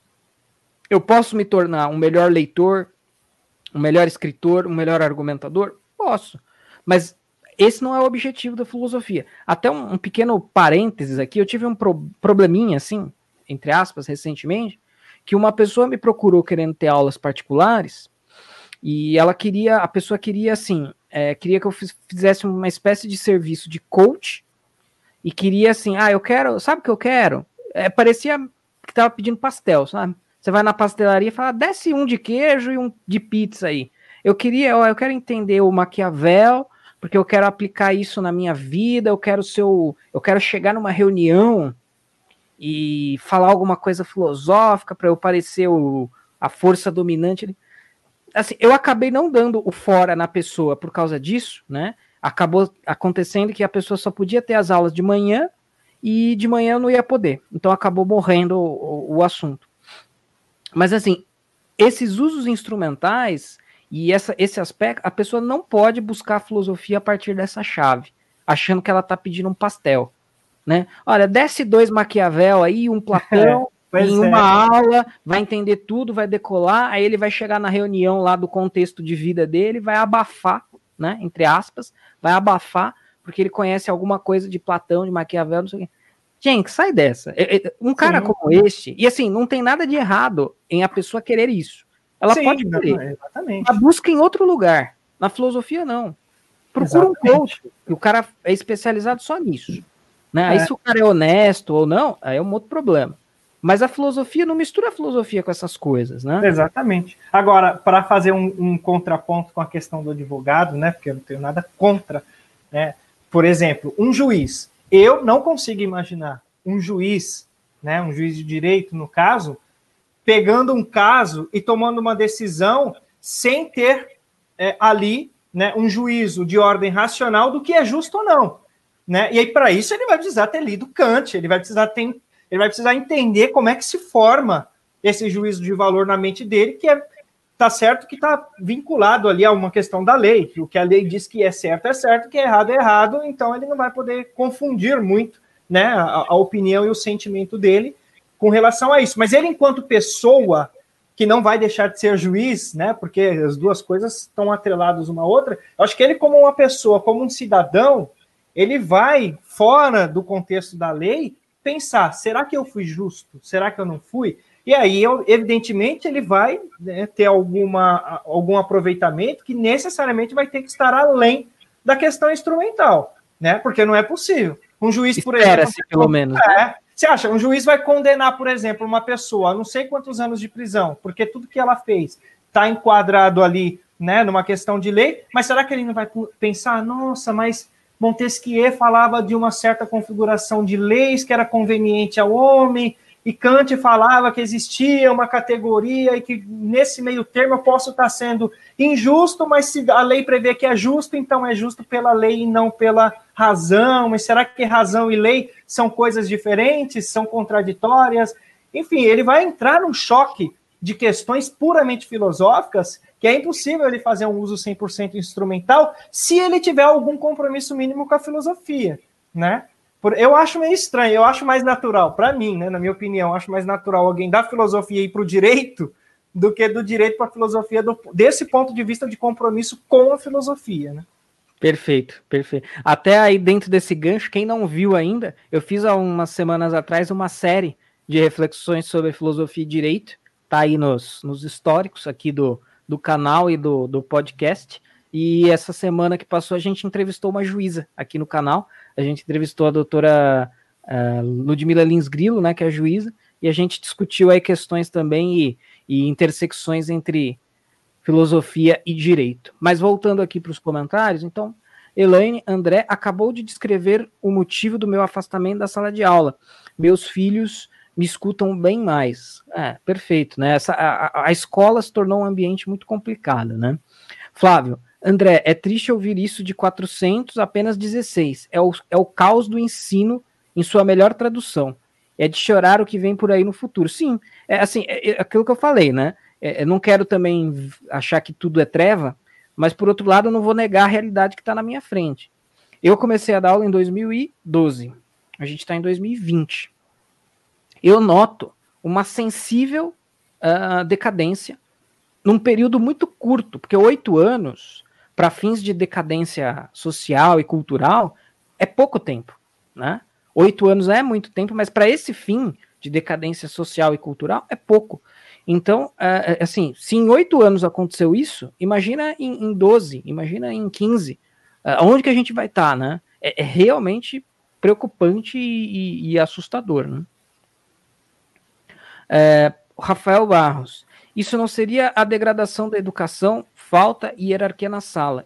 eu posso me tornar um melhor leitor, um melhor escritor, um melhor argumentador? Posso. Mas esse não é o objetivo da filosofia. Até um pequeno parênteses aqui, eu tive um probleminha, assim, entre aspas, recentemente, que uma pessoa me procurou querendo ter aulas particulares, e a pessoa queria, assim, queria que eu fizesse uma espécie de serviço de coach, e queria, assim, eu quero, sabe o que eu quero? Parecia que tava pedindo pastel, sabe? Você vai na pastelaria e fala, desce um de queijo e um de pizza aí. Eu quero entender o Maquiavel, porque eu quero aplicar isso na minha vida, eu quero chegar numa reunião e falar alguma coisa filosófica para eu parecer a força dominante. Assim, eu acabei não dando o fora na pessoa por causa disso, né? Acabou acontecendo que a pessoa só podia ter as aulas de manhã e de manhã eu não ia poder. Então acabou morrendo o assunto. Mas assim, esses usos instrumentais e esse aspecto, a pessoa não pode buscar a filosofia a partir dessa chave, achando que ela está pedindo um pastel. Né? Olha, desce 2 Maquiavel aí, um Platão... Em uma aula, vai entender tudo, vai decolar, aí ele vai chegar na reunião lá do contexto de vida dele, vai abafar, né, entre aspas, vai abafar, porque ele conhece alguma coisa de Platão, de Maquiavel, não sei o quê. Gente, sai dessa. Um cara como este, e assim, não tem nada de errado em a pessoa querer isso. Ela pode querer, exatamente. Mas busca em outro lugar. Na filosofia, não. Procura um coach, e o cara é especializado só nisso. Né? Aí se o cara é honesto ou não, aí é um outro problema. Mas a filosofia não mistura a filosofia com essas coisas, né? Exatamente. Agora, para fazer um contraponto com a questão do advogado, né? Porque eu não tenho nada contra, né? Por exemplo, um juiz. Eu não consigo imaginar um juiz, né? Um juiz de direito, no caso, pegando um caso e tomando uma decisão sem ter ali, né, um juízo de ordem racional do que é justo ou não, né? E aí, para isso, ele vai precisar ter lido Kant, ele vai precisar entender como é que se forma esse juízo de valor na mente dele, que tá certo que está vinculado ali a uma questão da lei, que o que a lei diz que é certo, o que é errado, então ele não vai poder confundir muito, né, a opinião e o sentimento dele com relação a isso. Mas ele, enquanto pessoa, que não vai deixar de ser juiz, né, porque as duas coisas estão atreladas uma à outra, eu acho que ele, como uma pessoa, como um cidadão, ele vai, fora do contexto da lei, pensar, será que eu fui justo? Será que eu não fui? E aí, evidentemente, ele vai, né, ter algum aproveitamento que necessariamente vai ter que estar além da questão instrumental, né? Porque não é possível. Um juiz, por exemplo... Espera-se, pelo menos. Né? Você acha, um juiz vai condenar, por exemplo, uma pessoa a não sei quantos anos de prisão, porque tudo que ela fez está enquadrado ali, né, numa questão de lei, mas será que ele não vai pensar, nossa, mas Montesquieu falava de uma certa configuração de leis que era conveniente ao homem, e Kant falava que existia uma categoria e que nesse meio termo eu posso estar sendo injusto, mas se a lei prevê que é justo, então é justo pela lei e não pela razão. Mas será que razão e lei são coisas diferentes, são contraditórias? Enfim, ele vai entrar num choque de questões puramente filosóficas que é impossível ele fazer um uso 100% instrumental se ele tiver algum compromisso mínimo com a filosofia, né? Eu acho meio estranho, eu acho mais natural, para mim, né, na minha opinião, eu acho mais natural alguém da filosofia ir para o direito do que do direito para a filosofia, desse ponto de vista de compromisso com a filosofia, né? Perfeito, perfeito. Até aí dentro desse gancho, quem não viu ainda, eu fiz há umas semanas atrás uma série de reflexões sobre filosofia e direito, tá aí nos históricos aqui do canal e do podcast, e essa semana que passou a gente entrevistou uma juíza aqui no canal, a gente entrevistou a doutora Ludmila Lins Grilo, né, que é a juíza, e a gente discutiu aí questões também e intersecções entre filosofia e direito. Mas voltando aqui para os comentários, então, Elaine André acabou de descrever o motivo do meu afastamento da sala de aula. Meus filhos me escutam bem mais. Perfeito, né? A escola se tornou um ambiente muito complicado, né? Flávio, André, é triste ouvir isso de 400, apenas 16. É o caos do ensino em sua melhor tradução. É de chorar o que vem por aí no futuro. Sim, é aquilo que eu falei, né? Eu não quero também achar que tudo é treva, mas por outro lado eu não vou negar a realidade que está na minha frente. Eu comecei a dar aula em 2012, a gente está em 2020. Eu noto uma sensível decadência num período muito curto, porque 8 anos, para fins de decadência social e cultural, é pouco tempo, né? 8 anos é muito tempo, mas para esse fim de decadência social e cultural é pouco. Então, assim, se em 8 anos aconteceu isso, imagina em 12, imagina em 15, onde que a gente vai estar, né? É realmente preocupante e assustador, né? Rafael Barros, isso não seria a degradação da educação, falta hierarquia na sala,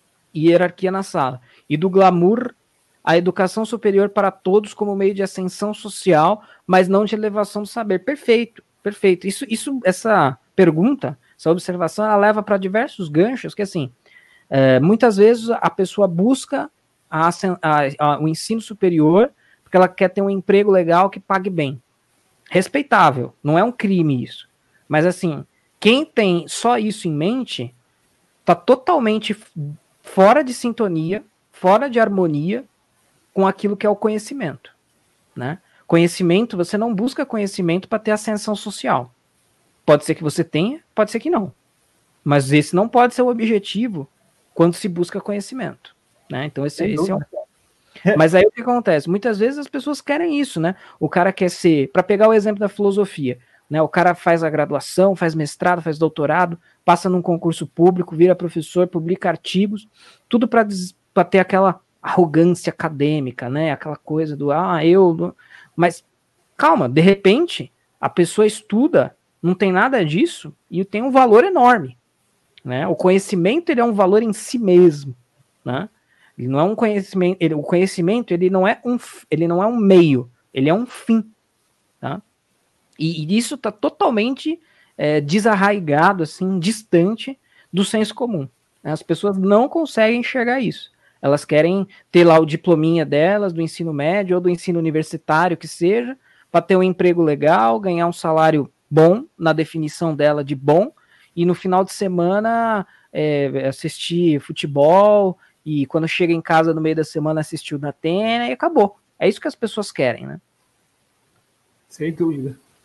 e do glamour, a educação superior para todos como meio de ascensão social, mas não de elevação do saber. Perfeito. Essa pergunta, essa observação, ela leva para diversos ganchos, que assim, muitas vezes a pessoa busca o ensino superior porque ela quer ter um emprego legal que pague bem. Respeitável, não é um crime isso. Mas assim, quem tem só isso em mente está totalmente fora de sintonia, fora de harmonia com aquilo que é o conhecimento, né? Conhecimento, você não busca conhecimento para ter ascensão social. Pode ser que você tenha, pode ser que não. Mas esse não pode ser o objetivo quando se busca conhecimento, né? Então esse é um ponto. Mas aí o que acontece? Muitas vezes as pessoas querem isso, né? O cara quer ser, para pegar o exemplo da filosofia, né? O cara faz a graduação, faz mestrado, faz doutorado, passa num concurso público, vira professor, publica artigos, tudo para ter aquela arrogância acadêmica, né? Aquela coisa do mas calma, de repente a pessoa estuda, não tem nada disso e tem um valor enorme, né? O conhecimento, ele é um valor em si mesmo, né? Ele não é um conhecimento, o conhecimento, ele não é um meio, ele é um fim, tá? E isso está totalmente desarraigado, assim, distante do senso comum. As pessoas não conseguem enxergar isso. Elas querem ter lá o diplominha delas, do ensino médio ou do ensino universitário, que seja, para ter um emprego legal, ganhar um salário bom, na definição dela de bom, e no final de semana assistir futebol, e quando chega em casa no meio da semana assistir o Datena, e acabou. É isso que as pessoas querem, né? Sem dúvida.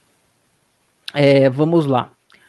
Vamos lá.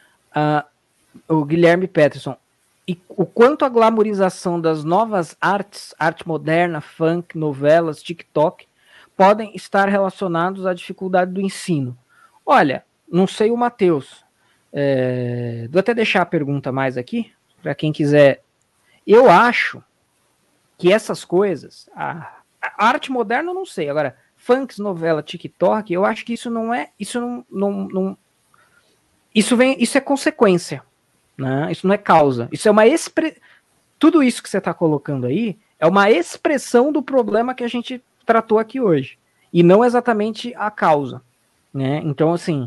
O Guilherme Peterson. E o quanto a glamorização das novas artes, arte moderna, funk, novelas, TikTok, podem estar relacionados à dificuldade do ensino? Olha, não sei o Matheus. Vou até deixar a pergunta mais aqui, para quem quiser. Eu acho que essas coisas, a arte moderna eu não sei, agora, funks, novela, TikTok, eu acho que isso não é, isso não isso é consequência, né? Isso não é causa, isso é uma tudo isso que você está colocando aí é uma expressão do problema que a gente tratou aqui hoje, e não exatamente a causa, né? Então, assim,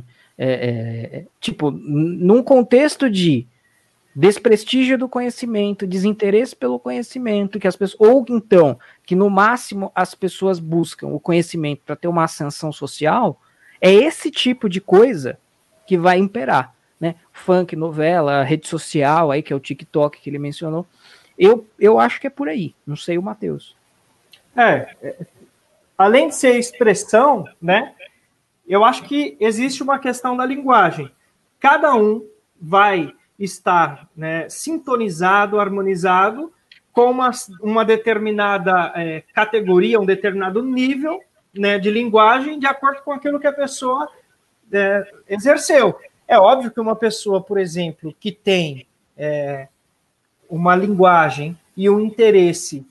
tipo, num contexto de desprestígio do conhecimento, desinteresse pelo conhecimento, que as pessoas, ou então, que no máximo as pessoas buscam o conhecimento para ter uma ascensão social, é esse tipo de coisa que vai imperar, né? Funk, novela, rede social, aí que é o TikTok que ele mencionou. Eu acho que é por aí, não sei o Matheus. Além de ser expressão, né? Eu acho que existe uma questão da linguagem. Cada um vai estar, né, sintonizado, harmonizado com uma determinada categoria, um determinado nível, né, de linguagem, de acordo com aquilo que a pessoa exerceu. É óbvio que uma pessoa, por exemplo, que tem uma linguagem e um interesse,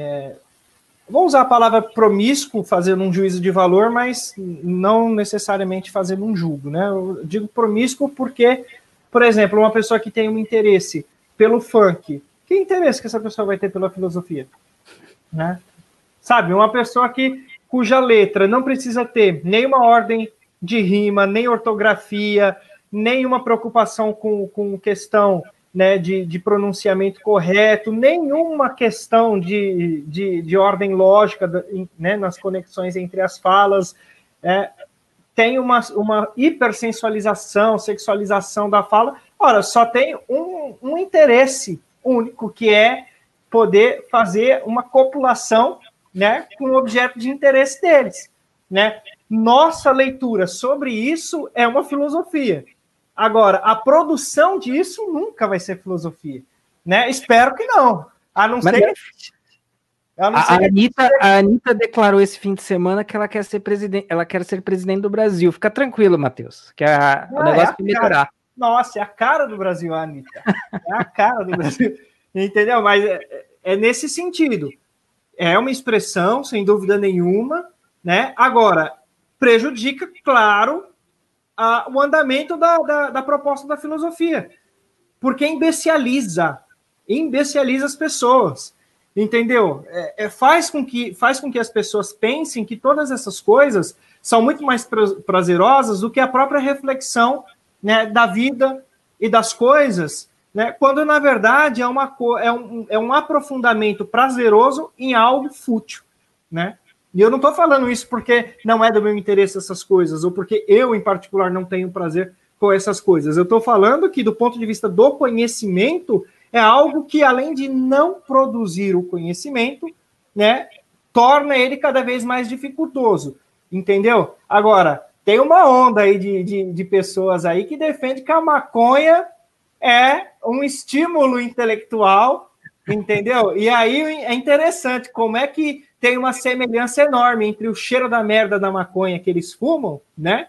vou usar a palavra promíscuo, fazendo um juízo de valor, mas não necessariamente fazendo um julgo, né? Eu digo promíscuo porque, por exemplo, uma pessoa que tem um interesse pelo funk, que interesse que essa pessoa vai ter pela filosofia? Né? Sabe, uma pessoa cuja letra não precisa ter nenhuma ordem de rima, nem ortografia, nenhuma preocupação com questão, né, de pronunciamento correto, nenhuma questão de ordem lógica, né, nas conexões entre as falas, tem uma hipersensualização, sexualização da fala. Ora, só tem um interesse único, que é poder fazer uma copulação, né, com o objeto de interesse deles, né? Nossa leitura sobre isso é uma filosofia. Agora, a produção disso nunca vai ser filosofia, né? Espero que não. A não ser a Anitta declarou esse fim de semana que ela quer ser presidente do Brasil. Fica tranquilo, Matheus, que o negócio vai melhorar. Nossa, é a cara do Brasil, a Anitta. É a cara do Brasil. Entendeu? Mas é nesse sentido. É uma expressão, sem dúvida nenhuma, né? Agora, prejudica, claro, o andamento da proposta da filosofia, porque imbeciliza as pessoas, entendeu? Faz com que as pessoas pensem que todas essas coisas são muito mais prazerosas do que a própria reflexão, né, da vida e das coisas, né, quando na verdade é um aprofundamento prazeroso em algo fútil, né? E eu não estou falando isso porque não é do meu interesse essas coisas, ou porque eu, em particular, não tenho prazer com essas coisas. Eu estou falando que, do ponto de vista do conhecimento, é algo que, além de não produzir o conhecimento, né, torna ele cada vez mais dificultoso, entendeu? Agora, tem uma onda aí de pessoas aí que defende que a maconha é um estímulo intelectual, entendeu? E aí é interessante como é que tem uma semelhança enorme entre o cheiro da merda da maconha que eles fumam, né?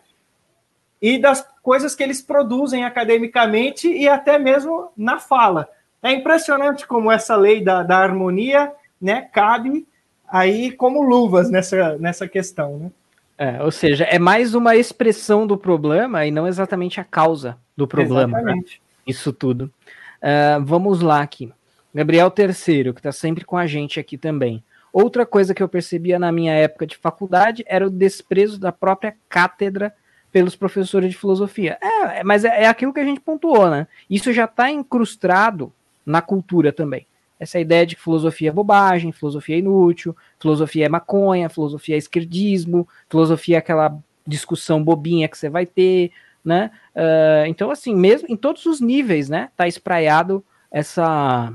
E das coisas que eles produzem academicamente e até mesmo na fala. É impressionante como essa lei da harmonia, né, cabe aí como luvas nessa questão, né? Ou seja, é mais uma expressão do problema e não exatamente a causa do problema. Exatamente. Né? Isso tudo. Vamos lá aqui. Gabriel Terceiro, que está sempre com a gente aqui também. Outra coisa que eu percebia na minha época de faculdade era o desprezo da própria cátedra pelos professores de filosofia. Mas é aquilo que a gente pontuou, né? Isso já está incrustado na cultura também. Essa ideia de que filosofia é bobagem, filosofia é inútil, filosofia é maconha, filosofia é esquerdismo, filosofia é aquela discussão bobinha que você vai ter, né? Então, assim, mesmo em todos os níveis, né? Tá espraiado essa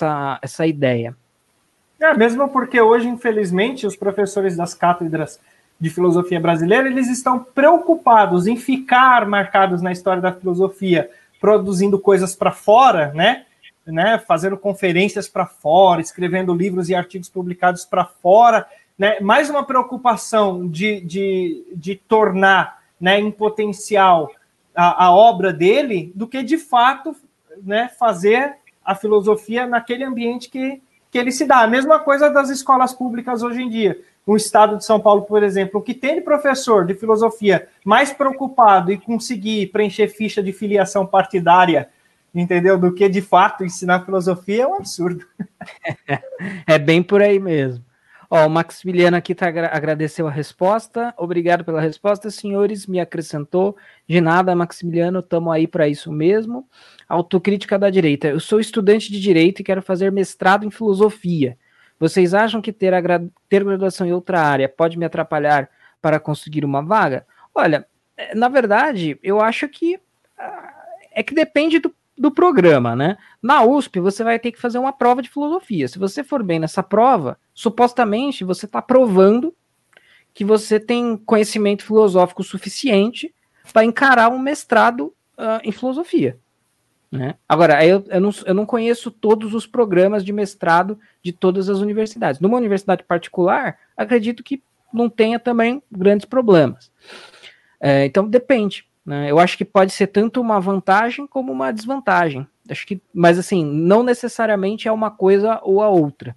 ideia. Mesmo porque hoje, infelizmente, os professores das cátedras de filosofia brasileira, eles estão preocupados em ficar marcados na história da filosofia, produzindo coisas para fora, né? Fazendo conferências para fora, escrevendo livros e artigos publicados para fora, né? Mais uma preocupação de tornar, né, em potencial a obra dele, do que de fato, né, fazer a filosofia naquele ambiente que ele se dá. A mesma coisa das escolas públicas hoje em dia. No estado de São Paulo, por exemplo, o que tem de professor de filosofia mais preocupado em conseguir preencher ficha de filiação partidária, entendeu, do que de fato ensinar filosofia, é um absurdo. É bem por aí mesmo. Ó, o Maximiliano aqui agradeceu a resposta. Obrigado pela resposta, senhores. Me acrescentou. De nada, Maximiliano, estamos aí para isso mesmo. Autocrítica da direita. Eu sou estudante de direito e quero fazer mestrado em filosofia. Vocês acham que ter graduação em outra área pode me atrapalhar para conseguir uma vaga? Olha, na verdade, eu acho que é que depende do programa, né? Na USP, você vai ter que fazer uma prova de filosofia. Se você for bem nessa prova, supostamente você está provando que você tem conhecimento filosófico suficiente para encarar um mestrado em filosofia. Né? Agora, eu não conheço todos os programas de mestrado de todas as universidades. Numa universidade particular, acredito que não tenha também grandes problemas. Então, depende. Né? Eu acho que pode ser tanto uma vantagem como uma desvantagem. Acho que, mas, assim, não necessariamente é uma coisa ou a outra.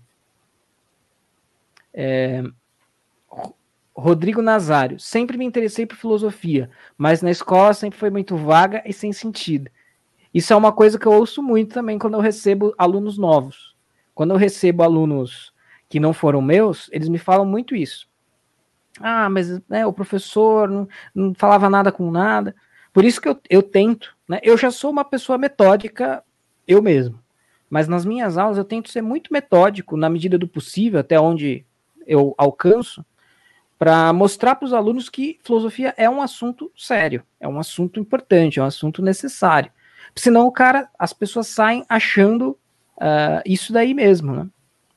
Rodrigo Nazário. Sempre me interessei por filosofia, mas na escola sempre foi muito vaga e sem sentido. Isso é uma coisa que eu ouço muito também quando eu recebo alunos novos. Quando eu recebo alunos que não foram meus, eles me falam muito isso. Ah, mas né, o professor não falava nada com nada. Por isso que eu tento. Né, eu já sou uma pessoa metódica, eu mesmo. Mas nas minhas aulas eu tento ser muito metódico, na medida do possível, até onde eu alcanço, para mostrar para os alunos que filosofia é um assunto sério, é um assunto importante, é um assunto necessário. Senão as pessoas saem achando isso daí mesmo, né?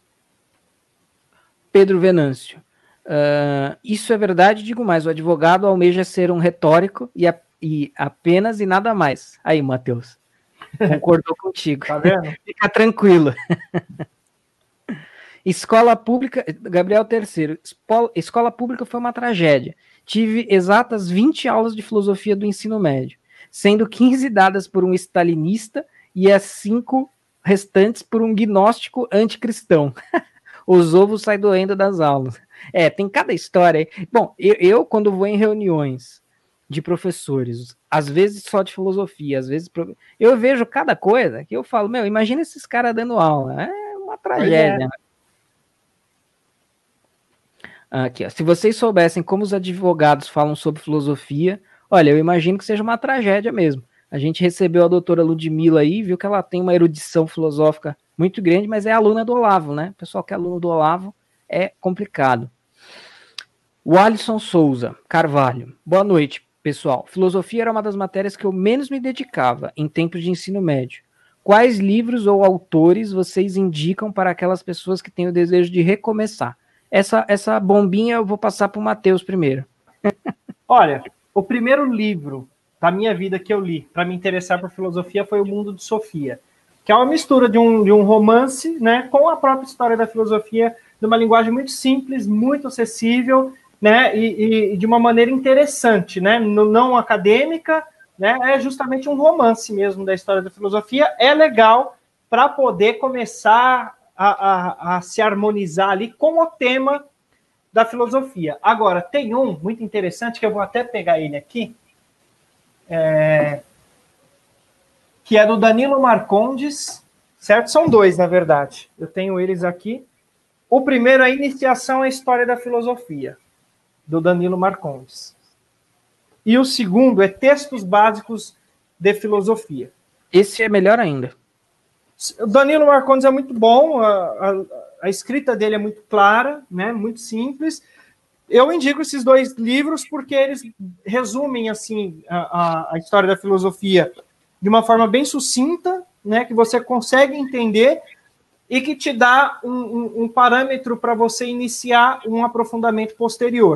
Pedro Venâncio. Isso é verdade, digo mais, o advogado almeja ser um retórico e apenas e nada mais. Aí, Matheus, concordou contigo. Tá vendo? Fica tranquilo. Escola pública, Gabriel III, escola pública foi uma tragédia. Tive exatas 20 aulas de filosofia do ensino médio, sendo 15 dadas por um stalinista e as 5 restantes por um gnóstico anticristão. Os ovos saem doendo das aulas. Tem cada história aí. Bom, eu quando vou em reuniões de professores, às vezes só de filosofia, às vezes... Eu vejo cada coisa que eu falo, imagina esses caras dando aula. É uma tragédia. Aqui, ó. Se vocês soubessem como os advogados falam sobre filosofia, olha, eu imagino que seja uma tragédia mesmo. A gente recebeu a doutora Ludmila aí, viu que ela tem uma erudição filosófica muito grande, mas é aluna do Olavo, né? O pessoal que é aluno do Olavo é complicado. O Alisson Souza Carvalho. Boa noite, pessoal. Filosofia era uma das matérias que eu menos me dedicava em tempos de ensino médio. Quais livros ou autores vocês indicam para aquelas pessoas que têm o desejo de recomeçar? Essa bombinha eu vou passar para o Matheus primeiro. Olha, o primeiro livro da minha vida que eu li para me interessar por filosofia foi O Mundo de Sofia, que é uma mistura de um romance, né, com a própria história da filosofia, de uma linguagem muito simples, muito acessível, né, e de uma maneira interessante, né, não acadêmica, né, é justamente um romance mesmo da história da filosofia. É legal para poder começar a se harmonizar ali com o tema da filosofia. Agora, tem um muito interessante, que eu vou até pegar ele aqui, que é do Danilo Marcondes, certo? São 2, na verdade. Eu tenho eles aqui. O primeiro é a Iniciação à História da Filosofia, do Danilo Marcondes. E o segundo é Textos Básicos de Filosofia. Esse é melhor ainda. O Danilo Marcondes é muito bom, a escrita dele é muito clara, né, muito simples. Eu indico esses 2 livros porque eles resumem assim, a história da filosofia de uma forma bem sucinta, né, que você consegue entender e que te dá um parâmetro para você iniciar um aprofundamento posterior.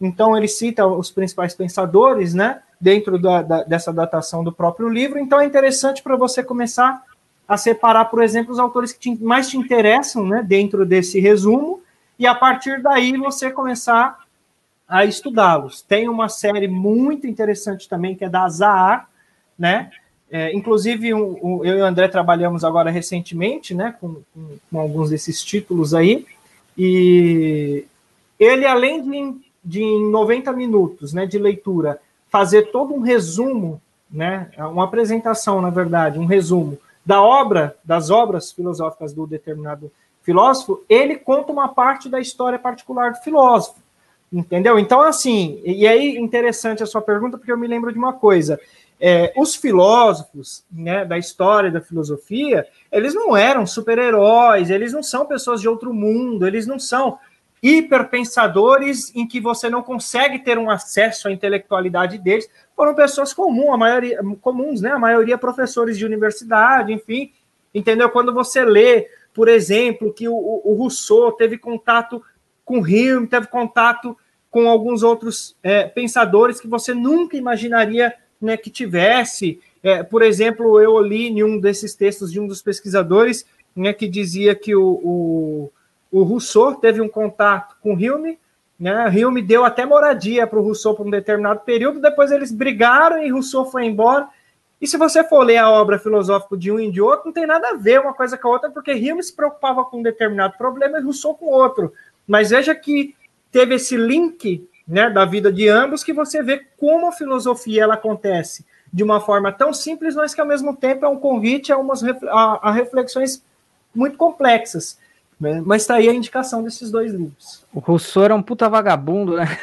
então ele cita os principais pensadores, né, dentro dessa datação do próprio livro. Então é interessante para você começar a separar, por exemplo, os autores que mais te interessam, né, dentro desse resumo, e a partir daí você começar a estudá-los. Tem uma série muito interessante também, que é da Zahar, né? Inclusive, eu e o André trabalhamos agora recentemente, né, com alguns desses títulos aí, e ele, além de em 90 minutos, né, de leitura, fazer todo um resumo, né, uma apresentação, na verdade, um resumo das obras filosóficas do determinado filósofo, ele conta uma parte da história particular do filósofo, entendeu? Então, assim, e aí interessante a sua pergunta, porque eu me lembro de uma coisa, os filósofos, né, da história da filosofia, eles não eram super-heróis, eles não são pessoas de outro mundo, eles não são hiperpensadores em que você não consegue ter um acesso à intelectualidade deles. Foram pessoas comuns, né? A maioria professores de universidade, enfim, entendeu? Quando você lê, por exemplo, que o Rousseau teve contato com Hume, teve contato com alguns outros pensadores que você nunca imaginaria, né, que tivesse. Por exemplo, eu li em um desses textos de um dos pesquisadores, né, que dizia que o Rousseau teve um contato com Hume, né? Hume deu até moradia para o Rousseau por um determinado período, depois eles brigaram e Rousseau foi embora. E se você for ler a obra filosófica de um e de outro, não tem nada a ver uma coisa com a outra, porque Hume se preocupava com um determinado problema e Rousseau com outro. Mas veja que teve esse link, né, da vida de ambos, que você vê como a filosofia ela acontece de uma forma tão simples, mas que ao mesmo tempo é um convite a reflexões muito complexas. Mas está aí a indicação desses dois livros. O Rousseau era um puta vagabundo, né?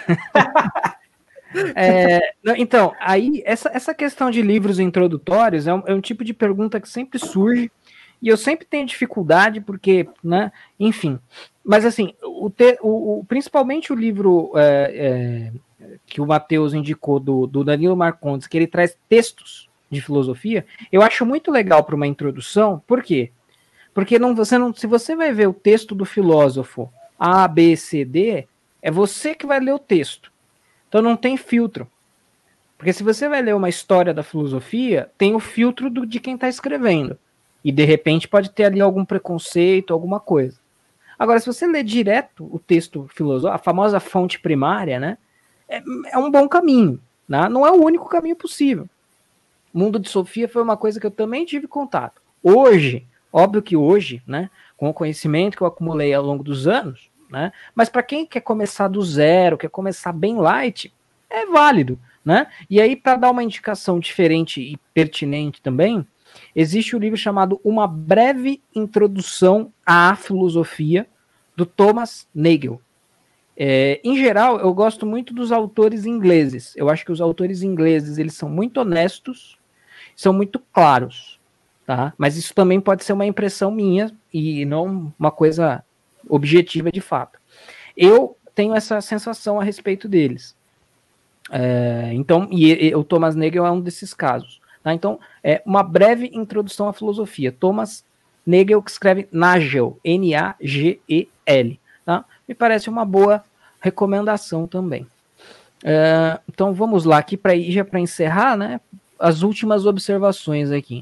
Então, aí, essa questão de livros introdutórios é um tipo de pergunta que sempre surge, e eu sempre tenho dificuldade, porque, né, enfim. Mas, assim, principalmente o livro que o Matheus indicou, do Danilo Marcondes, que ele traz textos de filosofia, eu acho muito legal para uma introdução. Por quê? Porque se você vai ver o texto do filósofo A, B, C, D, é você que vai ler o texto. Então não tem filtro. Porque se você vai ler uma história da filosofia, tem o filtro de quem está escrevendo. E de repente pode ter ali algum preconceito, alguma coisa. Agora, se você ler direto o texto filosófico, a famosa fonte primária, né, é um bom caminho. Né? Não é o único caminho possível. O mundo de Sofia foi uma coisa que eu também tive contato. Óbvio que hoje, né, com o conhecimento que eu acumulei ao longo dos anos, né, mas para quem quer começar do zero, quer começar bem light, é válido, né? E aí, para dar uma indicação diferente e pertinente também, existe um livro chamado Uma Breve Introdução à Filosofia, do Thomas Nagel. Em geral, eu gosto muito dos autores ingleses. Eu acho que os autores ingleses, eles são muito honestos, são muito claros. Tá? Mas isso também pode ser uma impressão minha e não uma coisa objetiva de fato. Eu tenho essa sensação a respeito deles. Então, o Thomas Nagel é um desses casos. Tá? Então, uma breve introdução à filosofia. Thomas Nagel, que escreve Nagel, Nagel. Tá? Me parece uma boa recomendação também. Então, vamos lá, aqui já para encerrar, né, as últimas observações aqui.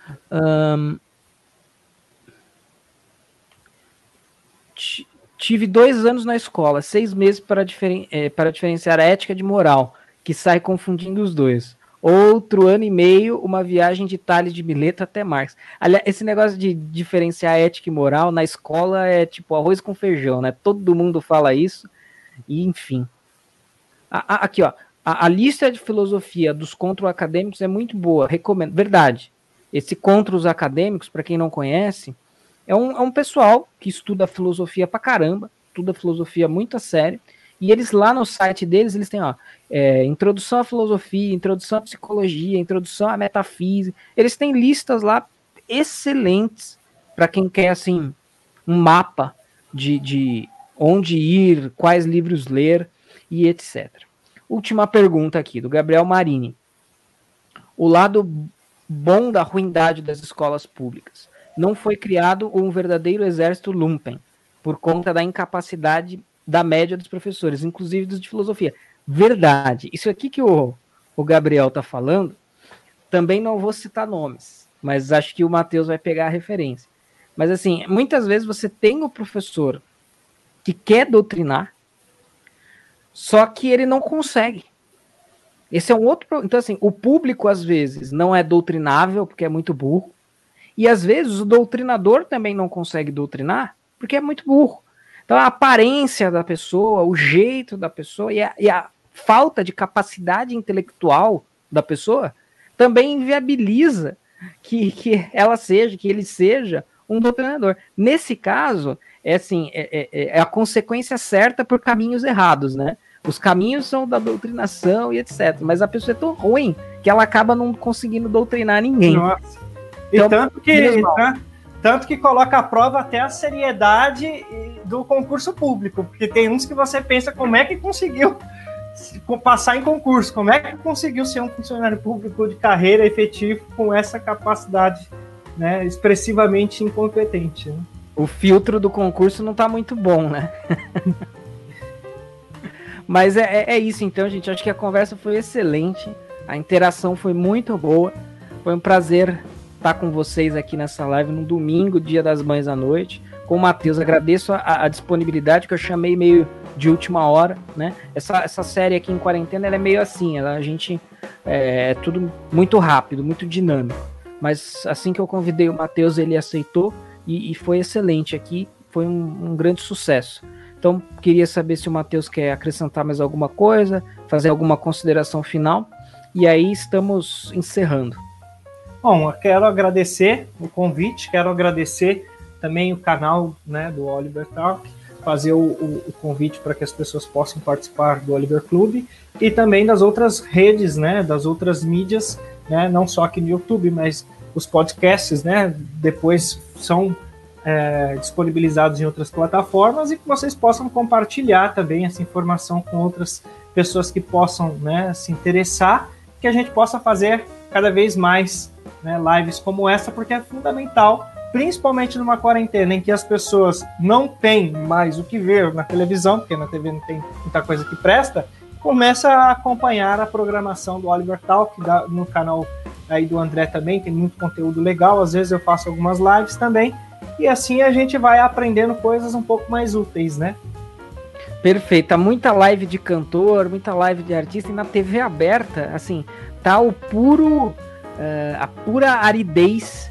Tive 2 anos na escola, 6 meses para diferenciar a ética de moral, que sai confundindo os dois. Outro ano e meio, uma viagem de Tales de Mileto até Marx. Aliás, esse negócio de diferenciar ética e moral na escola é tipo arroz com feijão, né? Todo mundo fala isso, e enfim. Aqui, ó, a lista de filosofia dos contra-acadêmicos é muito boa, recomendo, verdade. Esse contra os acadêmicos, para quem não conhece, é um pessoal que estuda filosofia pra caramba, estuda filosofia muito a sério, e eles lá no site deles, eles têm, introdução à filosofia, introdução à psicologia, introdução à metafísica, eles têm listas lá excelentes para quem quer, assim, um mapa de onde ir, quais livros ler e etc. Última pergunta aqui, do Gabriel Marini. O lado bom da ruindade das escolas públicas. Não foi criado um verdadeiro exército lumpen, por conta da incapacidade da média dos professores, inclusive dos de filosofia. Verdade. Isso aqui que o Gabriel tá falando, também não vou citar nomes, mas acho que o Matheus vai pegar a referência. Mas assim, muitas vezes você tem o professor que quer doutrinar, só que ele não consegue. Esse é um outro problema. Então, assim, o público, às vezes, não é doutrinável porque é muito burro. E, às vezes, o doutrinador também não consegue doutrinar porque é muito burro. Então, a aparência da pessoa, o jeito da pessoa e a falta de capacidade intelectual da pessoa também inviabiliza que ele seja um doutrinador. Nesse caso, é a consequência certa por caminhos errados, né? Os caminhos são da doutrinação e etc. Mas a pessoa é tão ruim que ela acaba não conseguindo doutrinar ninguém. Nossa. E então, tanto que coloca à prova até a seriedade do concurso público, porque tem uns que você pensa como é que conseguiu passar em concurso, como é que conseguiu ser um funcionário público de carreira efetivo com essa capacidade, né, expressivamente incompetente. Né? O filtro do concurso não está muito bom, né? Mas é isso então, gente. Acho que a conversa foi excelente. A interação foi muito boa. Foi um prazer estar com vocês aqui nessa live no domingo, Dia das Mães à noite. Com o Matheus, agradeço a disponibilidade, que eu chamei meio de última hora, né? Essa série aqui em quarentena, ela é meio assim. A gente é tudo muito rápido, muito dinâmico. Mas assim que eu convidei o Matheus, ele aceitou e foi excelente aqui. Foi um grande sucesso. Então, queria saber se o Matheus quer acrescentar mais alguma coisa, fazer alguma consideração final, e aí estamos encerrando. Bom, eu quero agradecer o convite, quero agradecer também o canal, né, do Oliver Talk, fazer o convite para que as pessoas possam participar do Oliver Clube, e também das outras redes, né, das outras mídias, né, não só aqui no YouTube, mas os podcasts, né, depois são disponibilizados em outras plataformas, e que vocês possam compartilhar também essa informação com outras pessoas que possam, né, se interessar, que a gente possa fazer cada vez mais, né, lives como essa, porque é fundamental, principalmente numa quarentena em que as pessoas não têm mais o que ver na televisão, porque na TV não tem muita coisa que presta, começa a acompanhar a programação do Oliver Talk, no canal aí do André também, tem muito conteúdo legal, às vezes eu faço algumas lives também, e assim a gente vai aprendendo coisas um pouco mais úteis, né? Perfeito, muita live de cantor, muita live de artista, e na TV aberta, assim, tá o puro, a pura aridez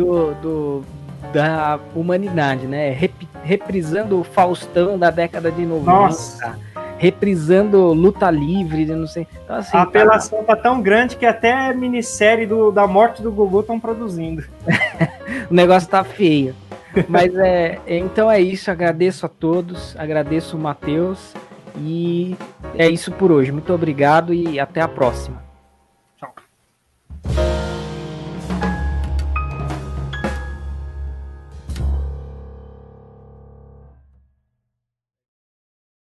da humanidade, né? Reprisando o Faustão da década de 90, nossa, reprisando Luta Livre, não sei. Então, assim, a apelação tá tão grande que até a minissérie da morte do Gugu estão produzindo. O negócio tá feio. Mas então é isso, agradeço a todos, agradeço o Matheus, e é isso por hoje. Muito obrigado e até a próxima.